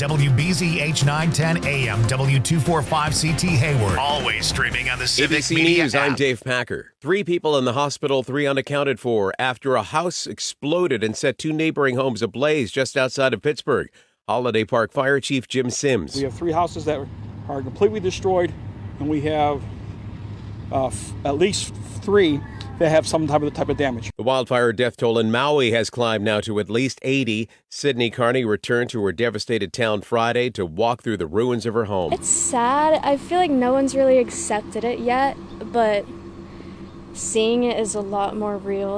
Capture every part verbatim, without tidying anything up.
W B Z H nine ten A M, W two forty-five C T Hayward. Always streaming on the Civic A B C Media News, app. I'm Dave Packer. Three people in the hospital, three unaccounted for after a house exploded and set two neighboring homes ablaze just outside of Pittsburgh. Holiday Park Fire Chief Jim Sims. We have three houses that are completely destroyed, and we have uh, f- at least three that have some type of type of damage. The wildfire death toll in Maui has climbed now to at least eighty. Sydney Carney returned to her devastated town Friday to walk through the ruins of her home. It's sad. I feel like no one's really accepted it yet, but seeing it is a lot more real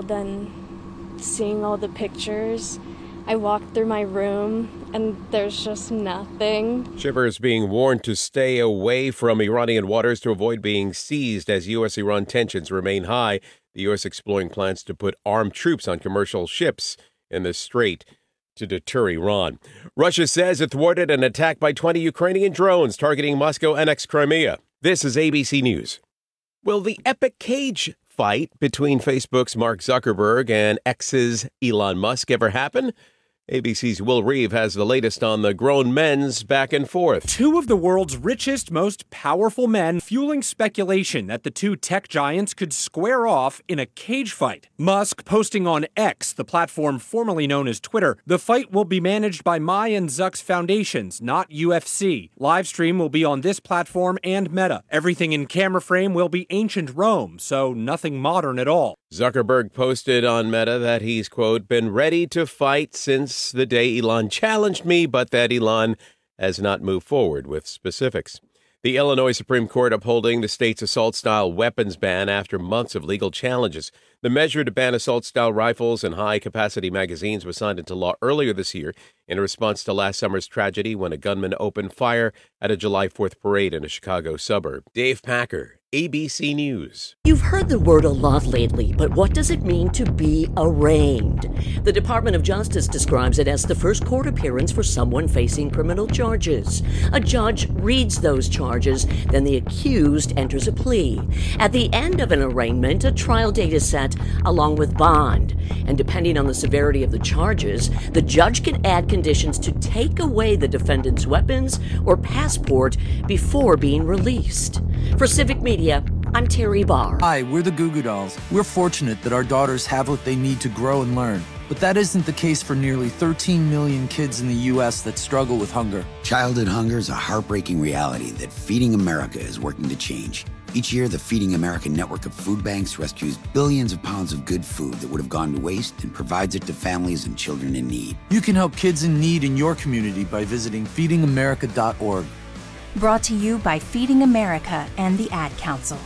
than seeing all the pictures. I walked through my room, and there's just nothing. Shippers being warned to stay away from Iranian waters to avoid being seized as U S Iran tensions remain high. The U S exploring plans to put armed troops on commercial ships in the strait to deter Iran. Russia says it thwarted an attack by twenty Ukrainian drones targeting Moscow-annexed Crimea. This is A B C News. Will the epic cage fight between Facebook's Mark Zuckerberg and X's Elon Musk ever happen? A B C's Will Reeve has the latest on the grown men's back and forth. Two of the world's richest, most powerful men fueling speculation that the two tech giants could square off in a cage fight. Musk posting on X, the platform formerly known as Twitter, the fight will be managed by my and Zuck's foundations, not U F C. Livestream will be on this platform and Meta. Everything in camera frame will be ancient Rome, so nothing modern at all. Zuckerberg posted on Meta that he's, quote, been ready to fight since the day Elon challenged me, but that Elon has not moved forward with specifics. The Illinois Supreme Court upholding the state's assault-style weapons ban after months of legal challenges. The measure to ban assault-style rifles and high-capacity magazines was signed into law earlier this year in response to last summer's tragedy when a gunman opened fire at a July fourth parade in a Chicago suburb. Dave Packer, A B C News. You've heard the word a lot lately, but what does it mean to be arraigned? The Department of Justice describes it as the first court appearance for someone facing criminal charges. A judge reads those charges, then the accused enters a plea. At the end of an arraignment, a trial date is set along with bond. And depending on the severity of the charges, the judge can add conditions to take away the defendant's weapons or passport before being released. For Civic Media, I'm Terry Barr. Hi, we're the Goo Goo Dolls. We're fortunate that our daughters have what they need to grow and learn. But that isn't the case for nearly thirteen million kids in the U S that struggle with hunger. Childhood hunger is a heartbreaking reality that Feeding America is working to change. Each year, the Feeding America network of food banks rescues billions of pounds of good food that would have gone to waste and provides it to families and children in need. You can help kids in need in your community by visiting feeding america dot org. Brought to you by Feeding America and the Ad Council.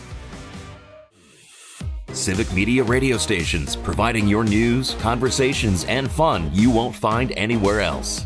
Civic Media radio stations, providing your news, conversations, and fun you won't find anywhere else.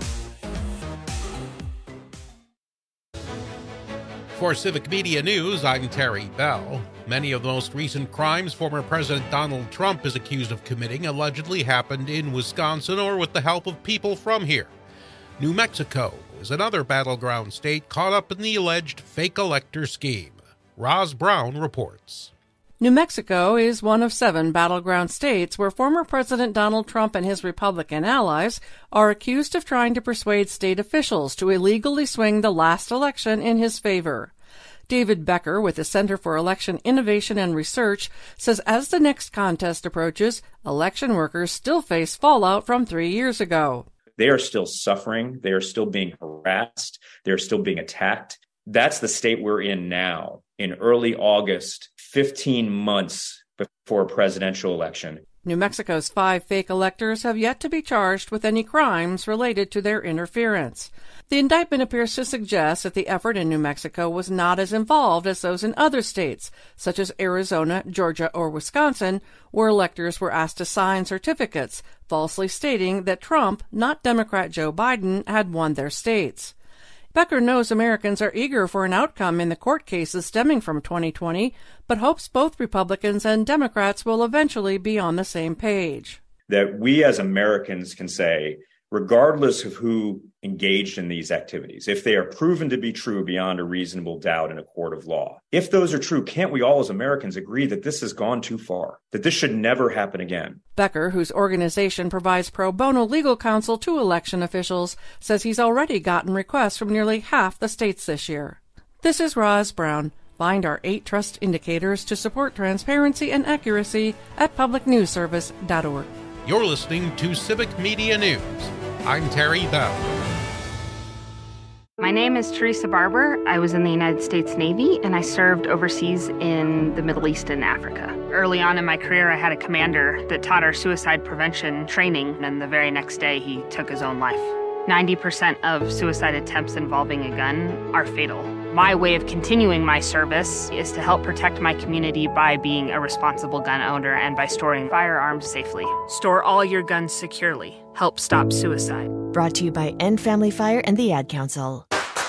For Civic Media News, I'm Terry Bell. Many of the most recent crimes former President Donald Trump is accused of committing allegedly happened in Wisconsin or with the help of people from here. New Mexico is another battleground state caught up in the alleged fake elector scheme. Roz Brown reports. New Mexico is one of seven battleground states where former President Donald Trump and his Republican allies are accused of trying to persuade state officials to illegally swing the last election in his favor. David Becker with the Center for Election Innovation and Research says as the next contest approaches, election workers still face fallout from three years ago. They are still suffering. They are still being harassed. They're still being attacked. That's the state we're in now, in early August, fifteen months before a presidential election. New Mexico's five fake electors have yet to be charged with any crimes related to their interference. The indictment appears to suggest that the effort in New Mexico was not as involved as those in other states, such as Arizona, Georgia, or Wisconsin, where electors were asked to sign certificates, falsely stating that Trump, not Democrat Joe Biden, had won their states. Becker knows Americans are eager for an outcome in the court cases stemming from twenty twenty, but hopes both Republicans and Democrats will eventually be on the same page. That we as Americans can say, regardless of who engaged in these activities, if they are proven to be true beyond a reasonable doubt in a court of law. If those are true, can't we all as Americans agree that this has gone too far, that this should never happen again? Becker, whose organization provides pro bono legal counsel to election officials, says he's already gotten requests from nearly half the states this year. This is Roz Brown. Find our eight trust indicators to support transparency and accuracy at public news service dot org. You're listening to Civic Media News. I'm Terry Bell. My name is Teresa Barber. I was in the United States Navy, and I served overseas in the Middle East and Africa. Early on in my career, I had a commander that taught our suicide prevention training, and the very next day, he took his own life. ninety percent of suicide attempts involving a gun are fatal. My way of continuing my service is to help protect my community by being a responsible gun owner and by storing firearms safely. Store all your guns securely. Help stop suicide. Brought to you by End Family Fire and the Ad Council.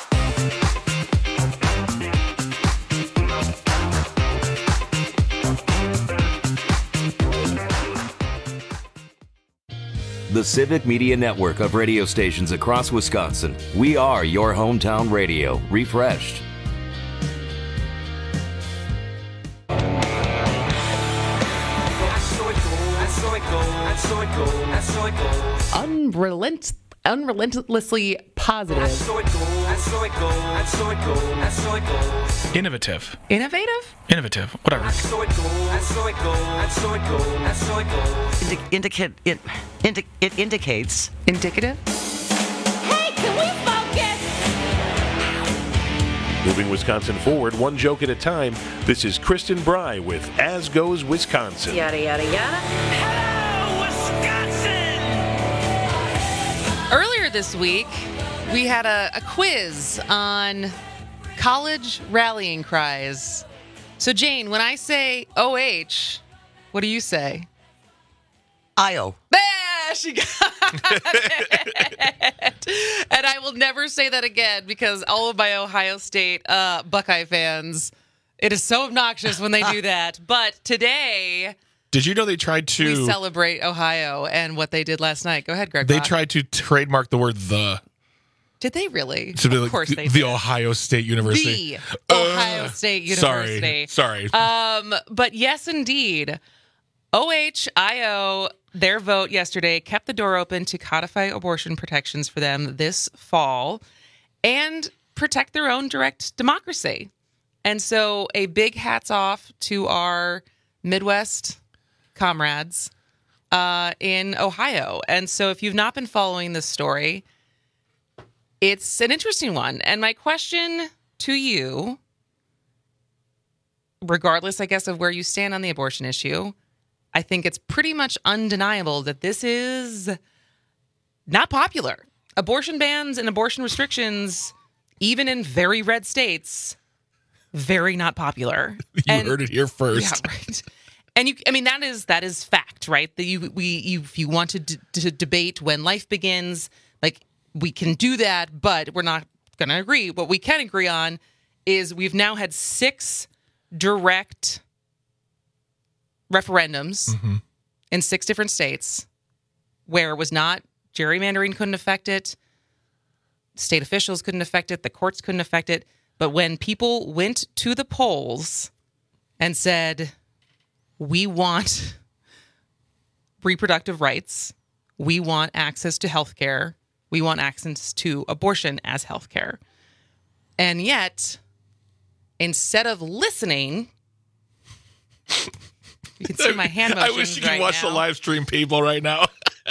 The Civic Media Network of radio stations across Wisconsin. We are your hometown radio, refreshed. Unrelent, unrelentlessly positive. Innovative. Innovative? Innovative. Whatever. Indi- indicate it, indi- it indicates indicative. Hey, can we focus? Moving Wisconsin forward, one joke at a time. This is Kristen Bry with As Goes Wisconsin. Yada yada yada. Hello, Wisconsin! Earlier this week, we had a, a quiz on college rallying cries. So, Jane, when I say O H, what do you say? I O. Yeah, she got it. And I will never say that again because all of my Ohio State uh, Buckeye fans, it is so obnoxious when they do that. But today, did you know they tried to we celebrate Ohio and what they did last night? Go ahead, Greg. They Bach. tried to trademark the word "the." Did they really? To be of like course the, they the did. Ohio State University. The Ohio uh, State University. Sorry, sorry. Um, but yes, indeed. O H I O, their vote yesterday kept the door open to codify abortion protections for them this fall and protect their own direct democracy. And so a big hats off to our Midwest comrades uh, in Ohio. And so if you've not been following this story, it's an interesting one. And my question to you, regardless, I guess, of where you stand on the abortion issue, I think it's pretty much undeniable that this is not popular. Abortion bans and abortion restrictions, even in very red states, very not popular. You and, heard it here first. Yeah, right. And you, I mean, that is that is fact, right? That you, we, you, if you want to, d- to debate when life begins, like we can do that, but we're not going to agree. What we can agree on is we've now had six direct referendums mm-hmm. in six different states where it was not gerrymandering couldn't affect it, state officials couldn't affect it, the courts couldn't affect it. But when people went to the polls and said, we want reproductive rights, we want access to health care, we want access to abortion as health care. And yet, instead of listening, you can see my hand motions. I wish you could right watch now. the live stream, people, right now.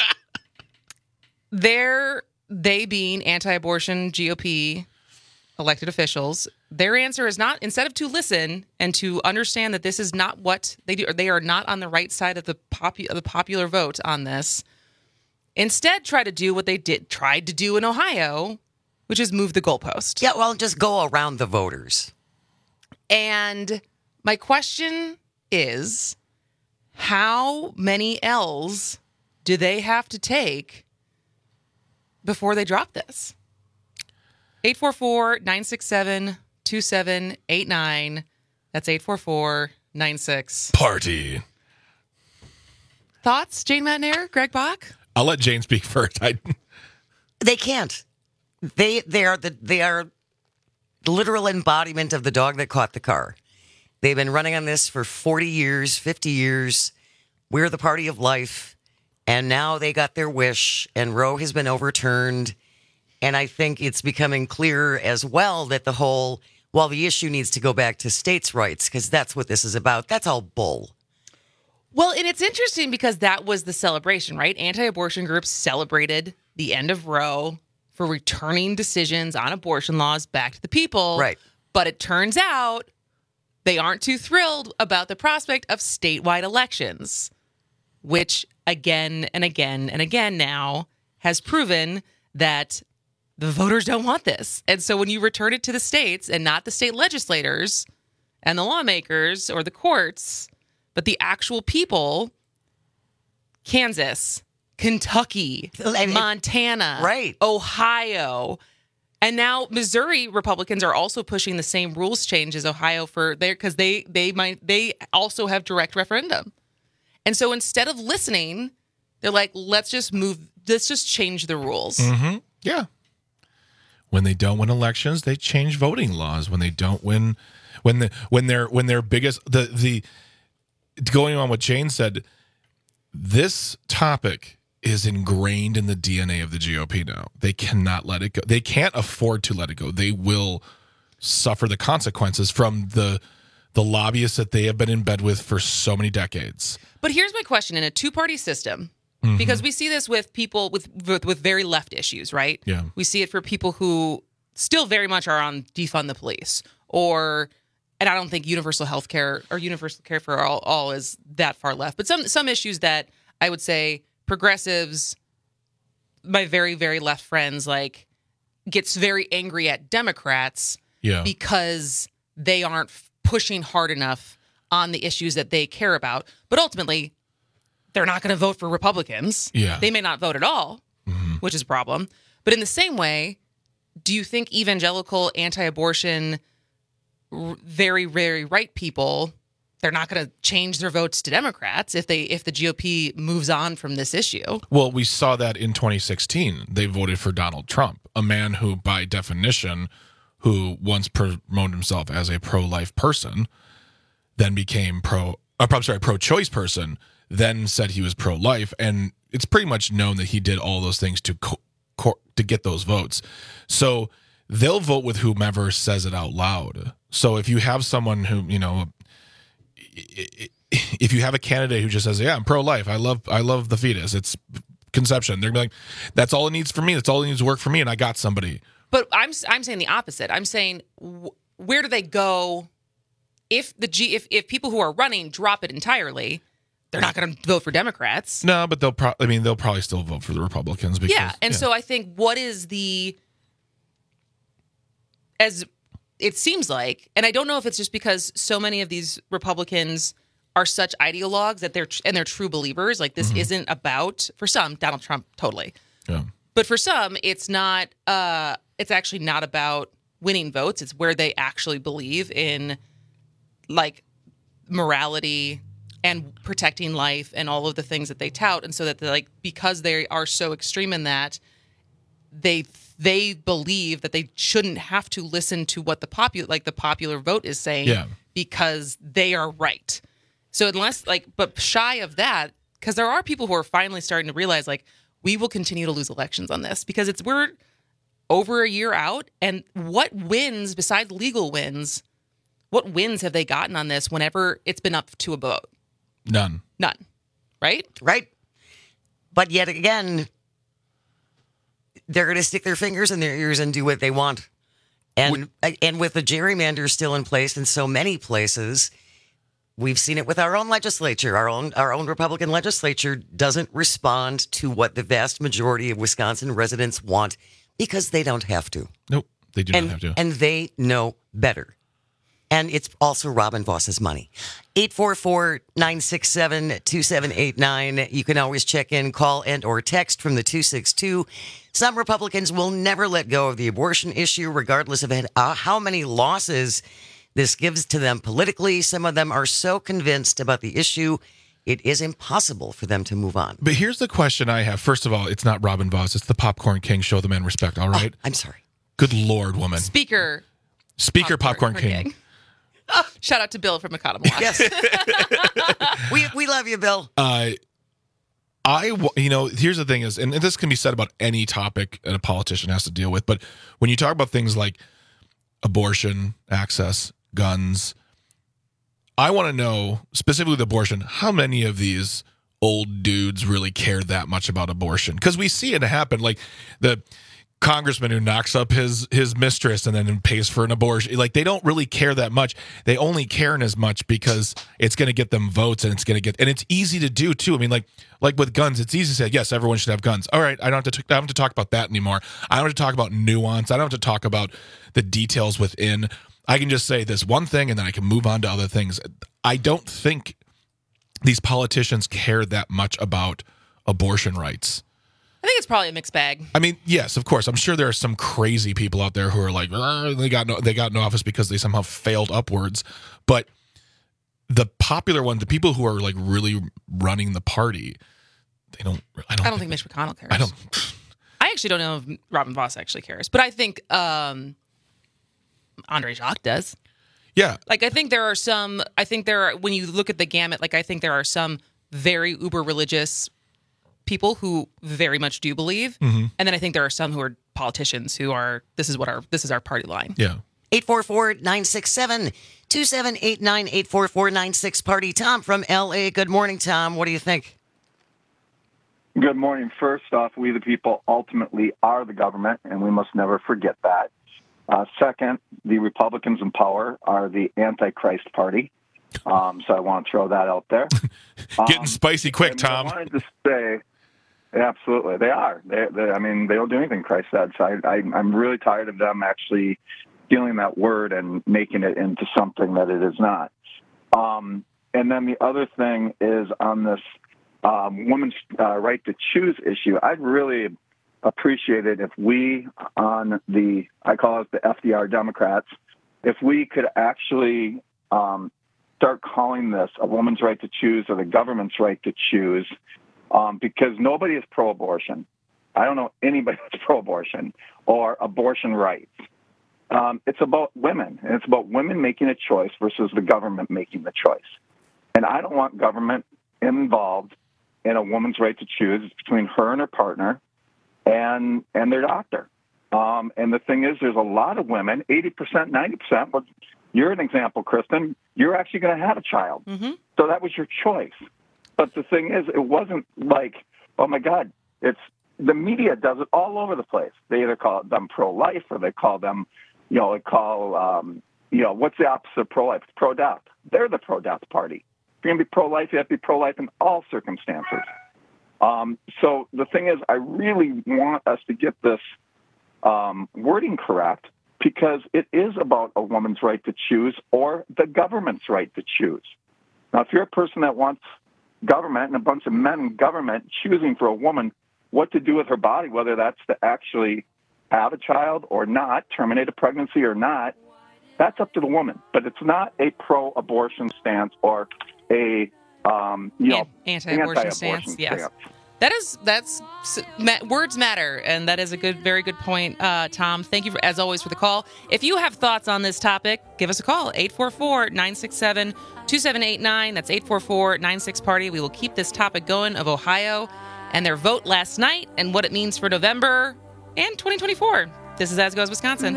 They're, they being anti-abortion G O P elected officials, their answer is not, instead of to listen and to understand that this is not what they do, or they are not on the right side of the, popu- of the popular vote on this, instead try to do what they did tried to do in Ohio, which is move the goalpost. Yeah, well, just go around the voters. And my question is, how many L's do they have to take before they drop this? eight four four, nine six seven, two seven eight nine. That's eight four four, nine six. Party. Thoughts, Jane Matnair, Greg Bach? I'll let Jane speak first. I They can't. They they are the they are the literal embodiment of the dog that caught the car. They've been running on this for forty years, fifty years. We're the party of life. And now they got their wish, and Roe has been overturned. And I think it's becoming clear as well that the whole, well, the issue needs to go back to states' rights, because that's what this is about. That's all bull. Well, and it's interesting because that was the celebration, right? Anti-abortion groups celebrated the end of Roe for returning decisions on abortion laws back to the people. Right. But it turns out they aren't too thrilled about the prospect of statewide elections, which again and again and again now has proven that the voters don't want this. And so when you return it to the states and not the state legislators and the lawmakers or the courts, but the actual people, Kansas, Kentucky, Montana, right, Ohio, and now Missouri Republicans are also pushing the same rules change as Ohio for there because they they might they also have direct referendum. And so instead of listening, they're like, let's just move, let's just change the rules. Mm-hmm. Yeah. When they don't win elections, they change voting laws. When they don't win, when the when they're when their biggest the the going on what Jane said, this topic is ingrained in the D N A of the G O P now. They cannot let it go. They can't afford to let it go. They will suffer the consequences from the the lobbyists that they have been in bed with for so many decades. But here's my question: in a two-party system, mm-hmm. because we see this with people with, with with very left issues, right? Yeah. We see it for people who still very much are on defund the police, or, and I don't think universal health care or universal care for all, all is that far left. But some some issues that I would say progressives, my very, very left friends, like, gets very angry at Democrats yeah. because they aren't pushing hard enough on the issues that they care about. But ultimately, they're not going to vote for Republicans. Yeah. They may not vote at all, mm-hmm. which is a problem. But in the same way, do you think evangelical, anti-abortion, r- very, very right people, they're not going to change their votes to Democrats if they if the G O P moves on from this issue? Well, we saw that in twenty sixteen. They voted for Donald Trump, a man who, by definition, who once promoted himself as a pro-life person, then became pro, uh, I'm sorry, pro-choice person, then said he was pro-life, and it's pretty much known that he did all those things to co- co- to get those votes. So they'll vote with whomever says it out loud. So if you have someone who, you know, if you have a candidate who just says, "Yeah, I'm pro-life. I love, I love the fetus. It's conception," they're gonna be like, "That's all it needs for me. That's all it needs to work for me," and I got somebody. But I'm I'm saying the opposite. I'm saying wh- where do they go if the G if if people who are running drop it entirely? They're not going to vote for Democrats. No, but they'll. Pro- I mean, they'll probably still vote for the Republicans. Because, yeah, and yeah. so I think what is the as it seems like, and I don't know if it's just because so many of these Republicans are such ideologues that they're and they're true believers. Like this mm-hmm. isn't about, for some, Donald Trump totally. Yeah. But for some, it's not. Uh, it's actually not about winning votes. It's where they actually believe in, like, morality and protecting life and all of the things that they tout. And so that they're like, because they are so extreme in that, they they believe that they shouldn't have to listen to what the popular like the popular vote is saying yeah. because they are right. So unless like, but shy of that, because there are people who are finally starting to realize like we will continue to lose elections on this because it's we're over a year out, and what wins besides legal wins, what wins have they gotten on this whenever it's been up to a vote? None. None. Right? Right. But yet again, they're going to stick their fingers in their ears and do what they want. And we, and with the gerrymander still in place in so many places, we've seen it with our own legislature. Our own our own Republican legislature doesn't respond to what the vast majority of Wisconsin residents want because they don't have to. Nope, they do and, not have to. And they know better. And it's also Robin Voss's money. eight four four, nine six seven, two seven eight nine. You can always check in, call, and or text from the two six two. Some Republicans will never let go of the abortion issue, regardless of how many losses this gives to them politically. Some of them are so convinced about the issue, it is impossible for them to move on. But here's the question I have. First of all, it's not Robin Voss. It's the Popcorn King. Show the man respect, all right? Oh, I'm sorry. Good Lord, woman. Speaker. Speaker Popcorn, Popcorn King. King. Oh, shout out to Bill from Economowoc. Yes. we, we love you, Bill. Uh, I, you know, here's the thing is, and this can be said about any topic that a politician has to deal with, but when you talk about things like abortion, access, guns, I want to know, specifically with abortion, how many of these old dudes really care that much about abortion? Because we see it happen, like the congressman who knocks up his his mistress and then pays for an abortion. Like, they don't really care that much. They only care in as much because it's going to get them votes, and it's going to get, and it's easy to do too. I mean, like like with guns, it's easy to say, yes, everyone should have guns. All right, I don't have to, I don't have to talk about that anymore. I don't have to talk about nuance. I don't have to talk about the details within. I can just say this one thing, and then I can move on to other things. I don't think these politicians care that much about abortion rights. I think it's probably a mixed bag. I mean, yes, of course. I'm sure there are some crazy people out there who are like, oh, they got no, they got in office because they somehow failed upwards. But the popular one, the people who are like really running the party, they don't. I don't, I don't think, think Mitch McConnell cares. I don't. I actually don't know if Robin Voss actually cares, but I think um, Andre Jacques does. Yeah. Like, I think there are some. I think there are, when you look at the gamut, like, I think there are some very uber religious people who very much do believe, mm-hmm. and then I think there are some who are politicians who are, this is what our this is our party line. Yeah. eight four four, nine six seven, two seven eight nine, eight four four nine six party. Tom from L A. Good morning, Tom. What do you think? Good morning. First off, we the people ultimately are the government, and we must never forget that. Uh, second, the Republicans in power are the Antichrist party. Um, so I want to throw that out there. Getting um, spicy quick, Tom. I wanted to say, absolutely, they are. They, they, I mean, they don't do anything Christ said. So I, I, I'm really tired of them actually stealing that word and making it into something that it is not. Um, and then the other thing is on this um, women's uh, right to choose issue. I'd really appreciate it if we, on the, I call it the F D R Democrats, if we could actually um, start calling this a woman's right to choose or the government's right to choose, um, because nobody is pro-abortion. I don't know anybody that's pro-abortion or abortion rights. Um, it's about women, and it's about women making a choice versus the government making the choice. And I don't want government involved in a woman's right to choose. It's between her and her partner and and their doctor. Um, and the thing is, there's a lot of women, eighty percent, ninety percent, but you're an example, Kristen. You're actually going to have a child. Mm-hmm. So that was your choice. But the thing is, it wasn't like, oh, my God, it's the media does it all over the place. They either call them pro-life or they call them, you know, they call, um, you know, what's the opposite of pro-life? It's pro-death. They're the pro-death party. If you're going to be pro-life, you have to be pro-life in all circumstances. Um, so the thing is, I really want us to get this um, wording correct, because it is about a woman's right to choose or the government's right to choose. Now, if you're a person that wants government and a bunch of men in government choosing for a woman what to do with her body, whether that's to actually have a child or not, terminate a pregnancy or not, that's up to the woman. But it's not a pro-abortion stance or a um, you know, anti-abortion, anti-abortion stance. Yes. stance. That is, that's, words matter, and that is a good, very good point, uh, Tom. Thank you, for, as always, for the call. If you have thoughts on this topic, give us a call, eight four four, nine six seven, two seven eight nine. That's eight four four, nine six party. We will keep this topic going of Ohio and their vote last night and what it means for November and twenty twenty-four. This is As Goes Wisconsin.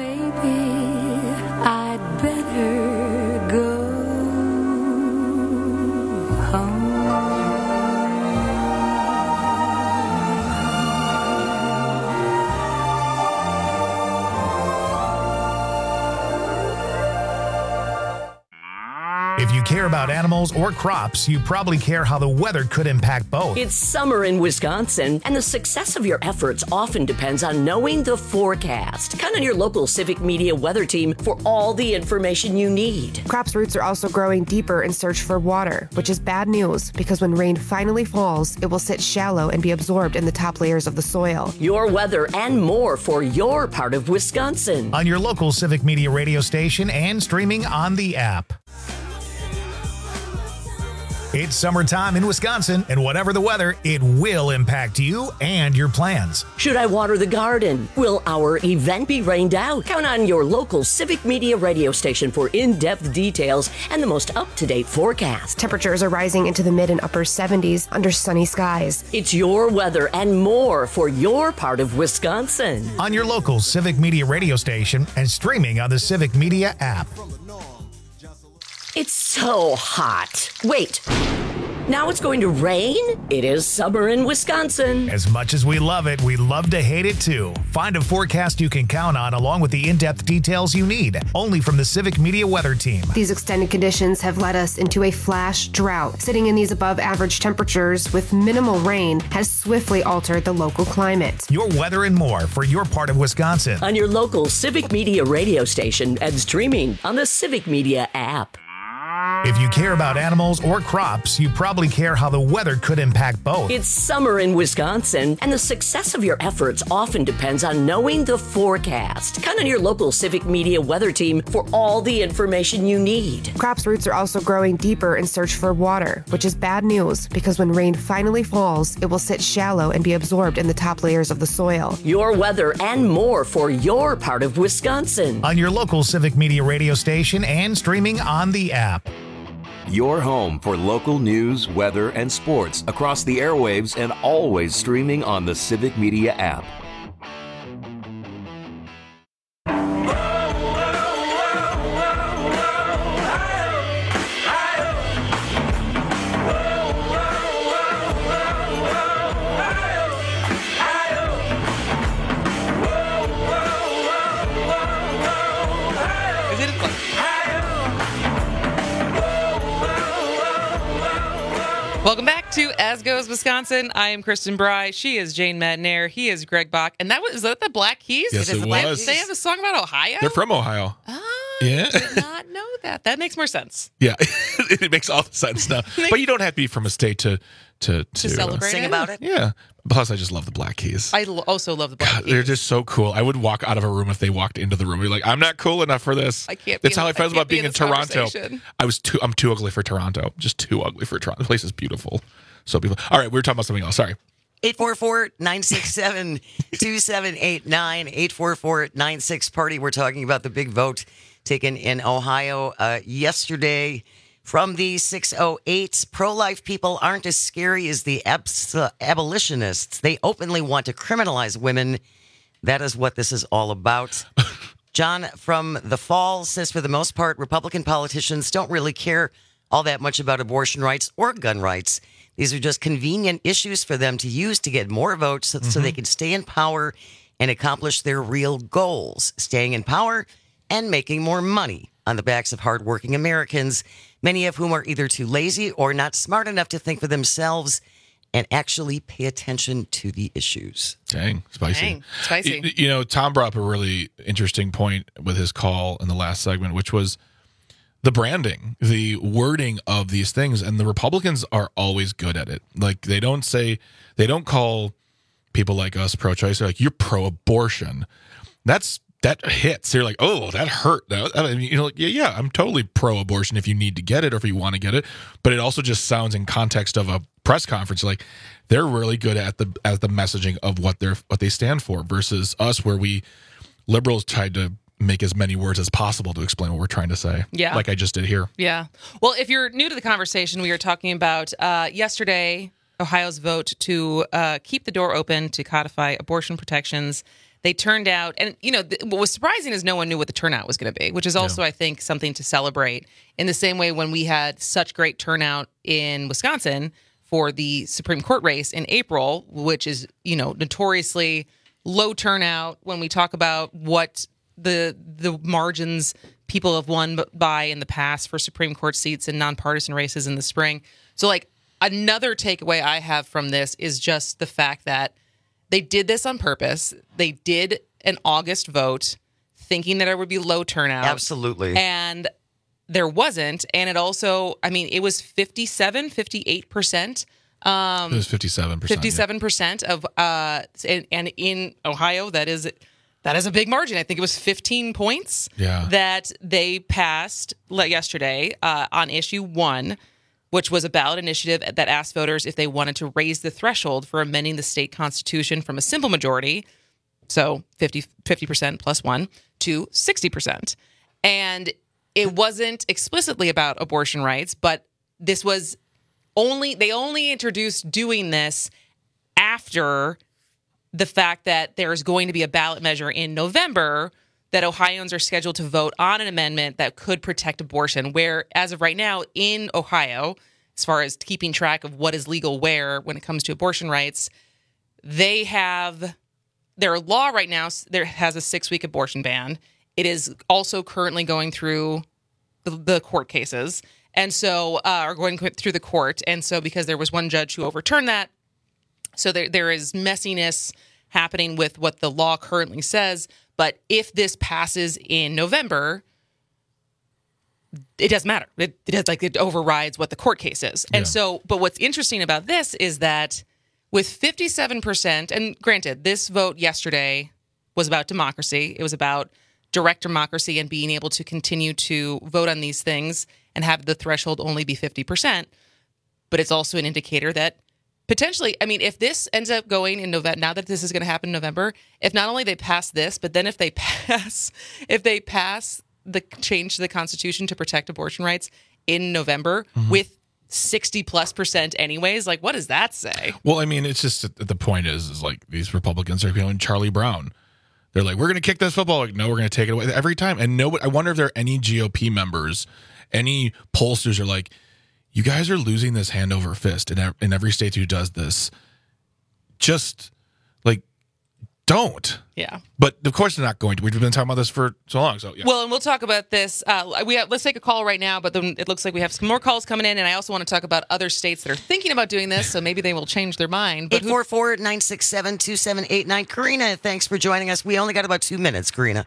Maybe I'd better go home. If you care about animals or crops, you probably care how the weather could impact both. It's summer in Wisconsin, and the success of your efforts often depends on knowing the forecast. Count on your local Civic Media weather team for all the information you need. Crops' roots are also growing deeper in search for water, which is bad news because when rain finally falls, it will sit shallow and be absorbed in the top layers of the soil. Your weather and more for your part of Wisconsin. On your local Civic Media radio station and streaming on the app. It's summertime in Wisconsin, and whatever the weather, it will impact you and your plans. Should I water the garden? Will our event be rained out? Count on your local Civic Media radio station for in-depth details and the most up-to-date forecast. Temperatures are rising into the mid and upper seventies under sunny skies. It's your weather and more for your part of Wisconsin. On your local Civic Media radio station and streaming on the Civic Media app. It's so hot. Wait. Now it's going to rain? It is summer in Wisconsin. As much as we love it, we love to hate it too. Find a forecast you can count on along with the in-depth details you need. Only from the Civic Media Weather Team. These extended conditions have led us into a flash drought. Sitting in these above average temperatures with minimal rain has swiftly altered the local climate. Your weather and more for your part of Wisconsin. On your local Civic Media radio station and streaming on the Civic Media app. If you care about animals or crops, you probably care how the weather could impact both. It's summer in Wisconsin, and the success of your efforts often depends on knowing the forecast. Count on your local Civic Media Weather Team for all the information you need. Crops' roots are also growing deeper in search for water, which is bad news because when rain finally falls, it will sit shallow and be absorbed in the top layers of the soil. Your weather and more for your part of Wisconsin. On your local Civic Media radio station and streaming on the app. Your home for local news, weather, and sports across the airwaves and always streaming on the Civic Media app. Welcome back to As Goes Wisconsin. I am Kristen Bry. She is Jane Madnair. He is Greg Bach. And that was is that the Black Keys? Yes, it, is it the Black was. Keys. They have a song about Ohio? They're from Ohio. Oh, yeah. I did not know that. That makes more sense. Yeah, it makes all the sense now. But you don't have to be from a state to to to, To celebrate Sing it? about it? Yeah. Plus, I just love the Black Keys. I lo- also love the Black God, Keys. they're just so cool. I would walk out of a room if they walked into the room. You're like, I'm not cool enough for this. I can't be That's in- how I I felt can't about be being in in this Toronto. conversation. I was too. I'm too ugly for Toronto. Just too ugly for Toronto. The place is beautiful. So beautiful. All right, we were talking about something else. Sorry. eight four four, nine six seven, two seven eight nine, eight four four, nine six party. We're talking about the big vote taken in Ohio uh, yesterday from the six oh eight. Pro-life people aren't as scary as the abs- uh, abolitionists. They openly want to criminalize women. That is what this is all about. John from the Falls says, for the most part, Republican politicians don't really care all that much about abortion rights or gun rights. These are just convenient issues for them to use to get more votes so, so they can stay in power and accomplish their real goals, staying in power and making more money on the backs of hardworking Americans, many of whom are either too lazy or not smart enough to think for themselves and actually pay attention to the issues. Dang, spicy. Dang, spicy. You, you know, Tom brought up a really interesting point with his call in the last segment, which was the branding, the wording of these things. And the Republicans are always good at it. Like, they don't say, they don't call people like us pro-choice. They're like, you're pro-abortion. That's, that hits. They're like, oh, that hurt. I mean, you know, like, yeah, yeah, I'm totally pro-abortion if you need to get it or if you want to get it. But it also just sounds in context of a press conference like they're really good at the at the messaging of what they're what they stand for versus us, where we liberals tried to make as many words as possible to explain what we're trying to say. Yeah. Like I just did here. Yeah. Well, if you're new to the conversation, we were talking about uh, yesterday, Ohio's vote to uh, keep the door open to codify abortion protections. They turned out, and you know, th- what was surprising is no one knew what the turnout was going to be, which is also, yeah. I think, something to celebrate. In the same way, when we had such great turnout in Wisconsin for the Supreme Court race in April, which is, you know, notoriously low turnout when we talk about what the the margins people have won by in the past for Supreme Court seats and nonpartisan races in the spring. So, like, another takeaway I have from this is just the fact that they did this on purpose. They did an August vote thinking that there would be low turnout. Absolutely. And there wasn't. And it also, I mean, it was fifty-seven, fifty-eight percent. Um, it was fifty-seven percent. fifty-seven percent yeah. of, uh, and, and in Ohio, that is, that is a big margin. I think it was fifteen points yeah. that they passed yesterday uh, on issue one. which was a ballot initiative that asked voters if they wanted to raise the threshold for amending the state constitution from a simple majority, so fifty, fifty percent plus one, to sixty percent. And it wasn't explicitly about abortion rights, but this was only, they only introduced doing this after the fact that there's going to be a ballot measure in November that Ohioans are scheduled to vote on an amendment that could protect abortion, where as of right now in Ohio, as far as keeping track of what is legal where when it comes to abortion rights, they have, their law right now there has a six-week abortion ban. It is also currently going through the, the court cases, and so, uh, are going through the court. And so because there was one judge who overturned that, so there there is messiness happening with what the law currently says. But if this passes in November, it doesn't matter. It, it does, like it overrides what the court case is. And yeah. so, but what's interesting about this is that with fifty-seven percent, and granted, this vote yesterday was about democracy. It was about direct democracy and being able to continue to vote on these things and have the threshold only be fifty percent. But it's also an indicator that potentially, I mean, if this ends up going in November, now that this is going to happen in November, if not only they pass this, but then if they pass, if they pass the change to the Constitution to protect abortion rights in November mm-hmm. with sixty plus percent anyways, like what does that say? Well, I mean, it's just the point is, is like these Republicans are feeling Charlie Brown. They're like, we're going to kick this football. Like, no, we're going to take it away every time. And no, I wonder if there are any G O P members, any pollsters are like, you guys are losing this hand over fist in, in every state who does this. Just like, don't. Yeah. But of course they're not going to. We've been talking about this for so long. So yeah. Well, and we'll talk about this. Uh, we have, let's take a call right now, but then it looks like we have some more calls coming in. And I also want to talk about other states that are thinking about doing this. So maybe they will change their mind. eight four four, nine six seven, two seven eight nine. Karina, thanks for joining us. We only got about two minutes, Karina.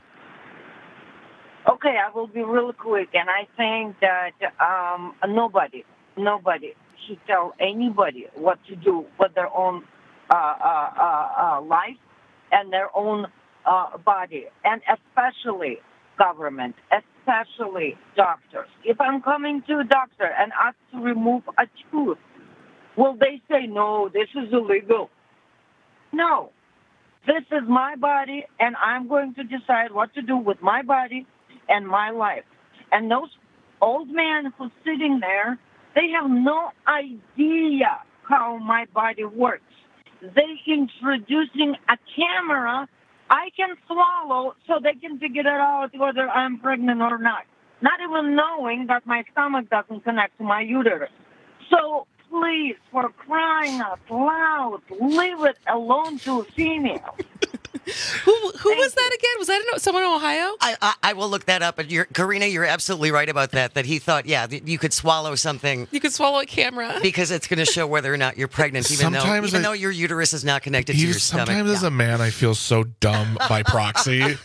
Okay, I will be really quick. And I think that um, nobody, nobody should tell anybody what to do with their own uh, uh, uh, uh, life and their own uh, body, and especially government, especially doctors. If I'm coming to a doctor and asked to remove a tooth, will they say, no, this is illegal? No. This is my body, and I'm going to decide what to do with my body and my life. And those old men who's sitting there, they have no idea how my body works. They introducing a camera I can swallow so they can figure it out whether I'm pregnant or not. Not even knowing that my stomach doesn't connect to my uterus. So please, for crying out loud, leave it alone to a female. Who who Thank was that again? Was that in, someone in Ohio? I, I I will look that up. But you're, Karina, you're absolutely right about that. That he thought, yeah, you could swallow something. You could swallow a camera because it's going to show whether or not you're pregnant, even sometimes though even I, though your uterus is not connected to your stomach. Sometimes as yeah. a man, I feel so dumb by proxy.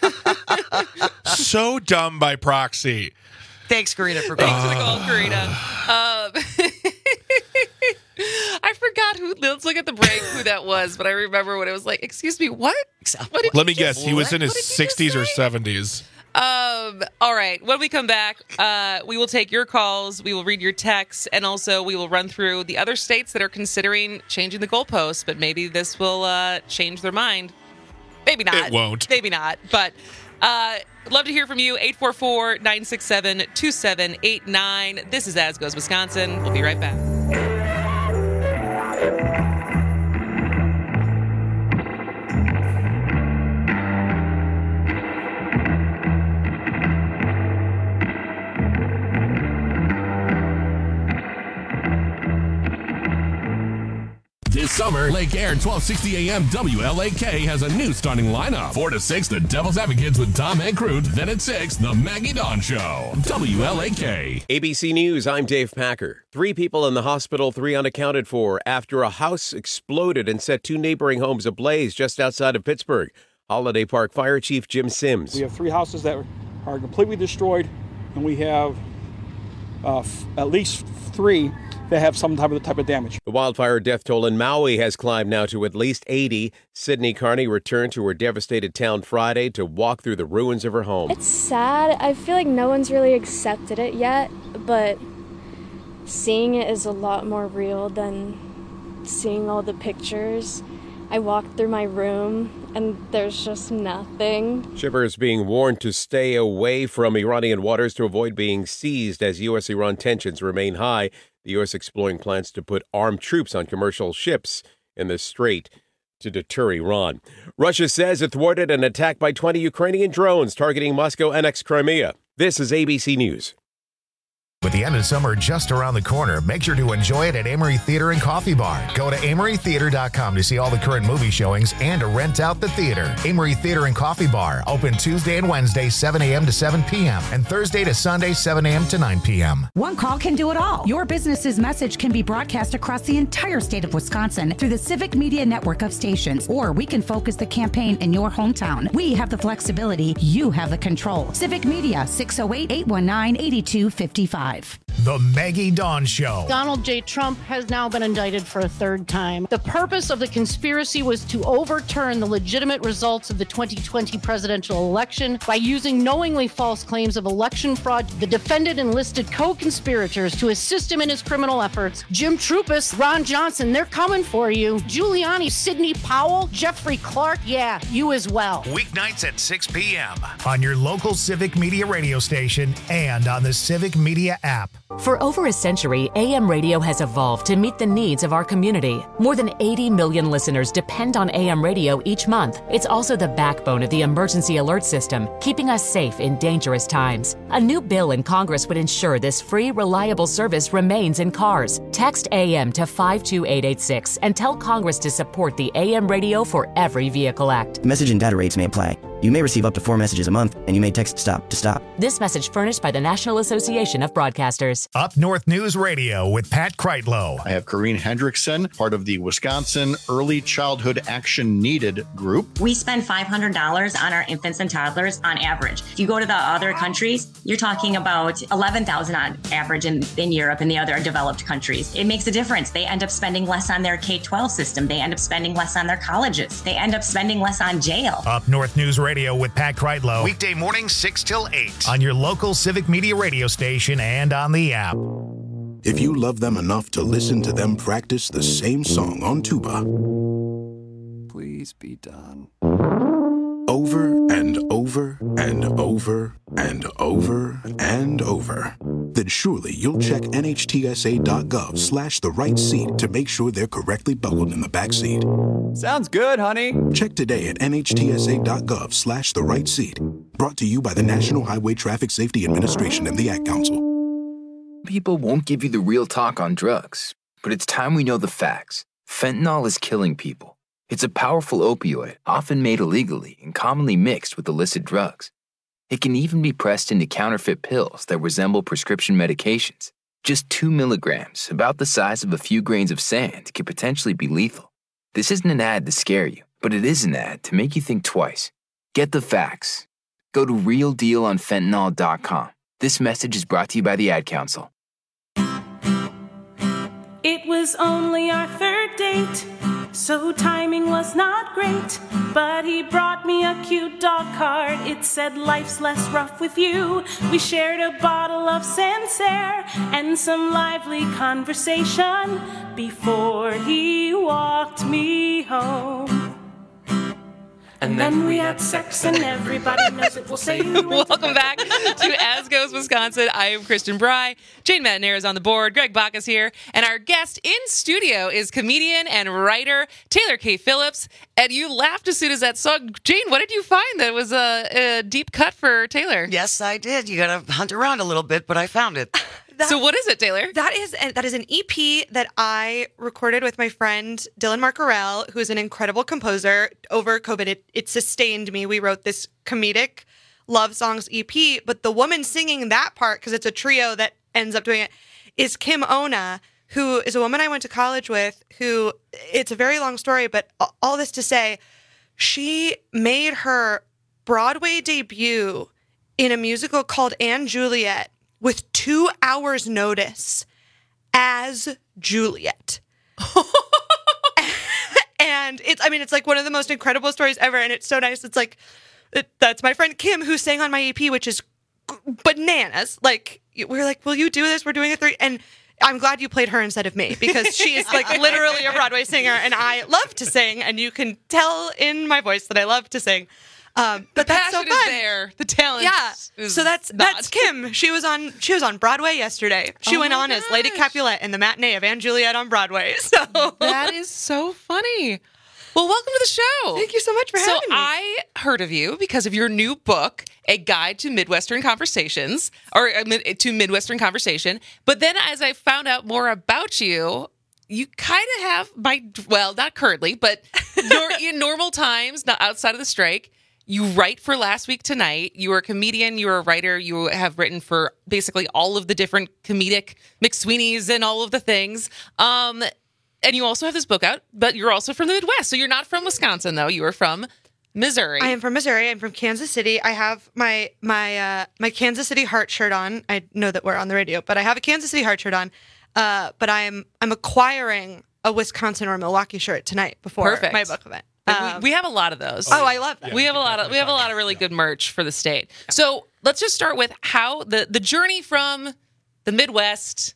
So dumb by proxy. Thanks, Karina, for being Thanks for the call, Karina. Um, I forgot who. Let's look at the break who that was, but I remember when it was like, "Excuse me, what?" what did Let me just, guess. He was in his sixties or say? seventies. Um. All right. When we come back, uh, we will take your calls. We will read your texts, and also we will run through the other states that are considering changing the goalposts. But maybe this will uh, change their mind. Maybe not. It won't. Maybe not. But uh, love to hear from you. eight four four, nine six seven, two seven eight nine. This is As Goes Wisconsin. We'll be right back. This summer, Lake Air twelve sixty A M W L A K has a new starting lineup. four to six, the Devil's Advocates with Tom and Crude. Then at six, the Maggie Dawn Show. W L A K. A B C News, I'm Dave Packer. Three people in the hospital, three unaccounted for, after a house exploded and set two neighboring homes ablaze just outside of Pittsburgh. Holiday Park Fire Chief Jim Sims. We have three houses that are completely destroyed, and we have uh, f- at least three that have some type of type of damage. The wildfire death toll in Maui has climbed now to at least eighty. Sydney Carney returned to her devastated town Friday to walk through the ruins of her home. It's sad. I feel like no one's really accepted it yet, but seeing it is a lot more real than seeing all the pictures. I walked through my room and there's just nothing. Shippers being warned to stay away from Iranian waters to avoid being seized as U S Iran tensions remain high. The U S exploring plans to put armed troops on commercial ships in the strait to deter Iran. Russia says it thwarted an attack by twenty Ukrainian drones targeting Moscow-annexed Crimea. This is A B C News. With the end of summer just around the corner, make sure to enjoy it at Amory Theater and Coffee Bar. Go to amory theater dot com to see all the current movie showings and to rent out the theater. Amory Theater and Coffee Bar, open Tuesday and Wednesday, seven a.m. to seven p.m. and Thursday to Sunday, seven a.m. to nine p.m. One call can do it all. Your business's message can be broadcast across the entire state of Wisconsin through the Civic Media network of stations, or we can focus the campaign in your hometown. We have the flexibility. You have the control. Civic Media, six oh eight, eight one nine, eight two five five. The Maggie Dawn Show. Donald J. Trump has now been indicted for a third time. The purpose of the conspiracy was to overturn the legitimate results of the twenty twenty presidential election by using knowingly false claims of election fraud. The defendant enlisted co-conspirators to assist him in his criminal efforts. Jim Trupis, Ron Johnson, they're coming for you. Giuliani, Sidney Powell, Jeffrey Clark, yeah, you as well. Weeknights at six p.m. on your local Civic Media radio station and on the Civic Media app. For over a century, A M radio has evolved to meet the needs of our community. More than eighty million listeners depend on A M radio each month. It's also the backbone of the emergency alert system, keeping us safe in dangerous times. A new bill in Congress would ensure this free, reliable service remains in cars. Text A M to five two eight eight six and tell Congress to support the A M Radio for Every Vehicle Act. Message and data rates may apply. You may receive up to four messages a month, and you may text STOP to stop. This message furnished by the National Association of Broadcasters. Up North News Radio with Pat Kreitlow. I have Corrine Hendrickson, part of the Wisconsin Early Childhood Action Needed group. We spend five hundred dollars on our infants and toddlers on average. If you go to the other countries, you're talking about eleven thousand dollars on average in, in Europe and the other developed countries. It makes a difference. They end up spending less on their K twelve system. They end up spending less on their colleges. They end up spending less on jail. Up North News Radio. Radio with Pat Kreitlow. Weekday mornings six till eight on your local Civic Media radio station and on the app. If you love them enough to listen to them practice the same song on tuba, please be done. Over and over and over and over and over, then surely you'll check N H T S A dot gov slash the right seat to make sure they're correctly buckled in the back seat. Sounds good, honey. Check today at N H T S A dot gov slash the right seat. Brought to you by the National Highway Traffic Safety Administration and the Ad Council. People won't give you the real talk on drugs, but it's time we know the facts. Fentanyl is killing people. It's a powerful opioid, often made illegally and commonly mixed with illicit drugs. It can even be pressed into counterfeit pills that resemble prescription medications. Just two milligrams, about the size of a few grains of sand, can potentially be lethal. This isn't an ad to scare you, but it is an ad to make you think twice. Get the facts. Go to real deal on fentanyl dot com. This message is brought to you by the Ad Council. It was only our third date, so timing was not great. But he brought me a cute dog card. It said life's less rough with you. We shared a bottle of Sancerre and some lively conversation before he walked me home. And then we had sex and everybody knows it. We'll say Welcome back to As Goes Wisconsin. I am Kristen Bry. Jane Metnair is on the board. Greg Bach is here. And our guest in studio is comedian and writer Taylor K. Phillips. And you laughed as soon as that song. Jane, what did you find that was a, a deep cut for Taylor? Yes, I did. You got to hunt around a little bit, but I found it. That, so what is it, Taylor? That is that is an E P that I recorded with my friend Dylan Marcarell, who's an incredible composer. Over COVID, it, it sustained me. We wrote this comedic love songs E P, but the woman singing that part, because it's a trio that ends up doing it, is Kim Ona, who is a woman I went to college with, who, it's a very long story, but all this to say, she made her Broadway debut in a musical called Anne Juliet with two hours notice as Juliet. And it's, I mean, it's like one of the most incredible stories ever. And it's so nice. It's like, it, that's my friend Kim who sang on my E P, which is bananas. Like, we're like, will you do this? We're doing a three. And I'm glad you played her instead of me because she is like literally a Broadway singer and I love to sing and you can tell in my voice that I love to sing. Um, but the that's so passion fun. is there. The talent. Yeah. Is So that's not. that's Kim. She was on she was on Broadway yesterday. She Oh went my on as Lady Capulet in the matinee of Anne Juliet on Broadway. So That is so funny. Well, welcome to the show. Thank you so much for so having me. I heard of you because of your new book, A Guide to Midwestern Conversations, or uh, mid- to Midwestern Conversation. But then as I found out more about you, you kind of have, by well, not currently, but nor- in normal times, not outside of the strike, you write for Last Week Tonight. You are a comedian. You are a writer. You have written for basically all of the different comedic McSweeney's and all of the things. Um, and you also have this book out, but you're also from the Midwest. So you're not from Wisconsin, though. You are from Missouri. I am from Missouri. I'm from Kansas City. I have my my uh, my Kansas City Heart shirt on. I know that we're on the radio, but I have a Kansas City Heart shirt on. Uh, but I'm I'm acquiring a Wisconsin or Milwaukee shirt tonight before Perfect. my book event. And we, we have a lot of those. Oh, I love that. we have a lot of we have a lot of really good merch for the state. So let's just start with how the the journey from the Midwest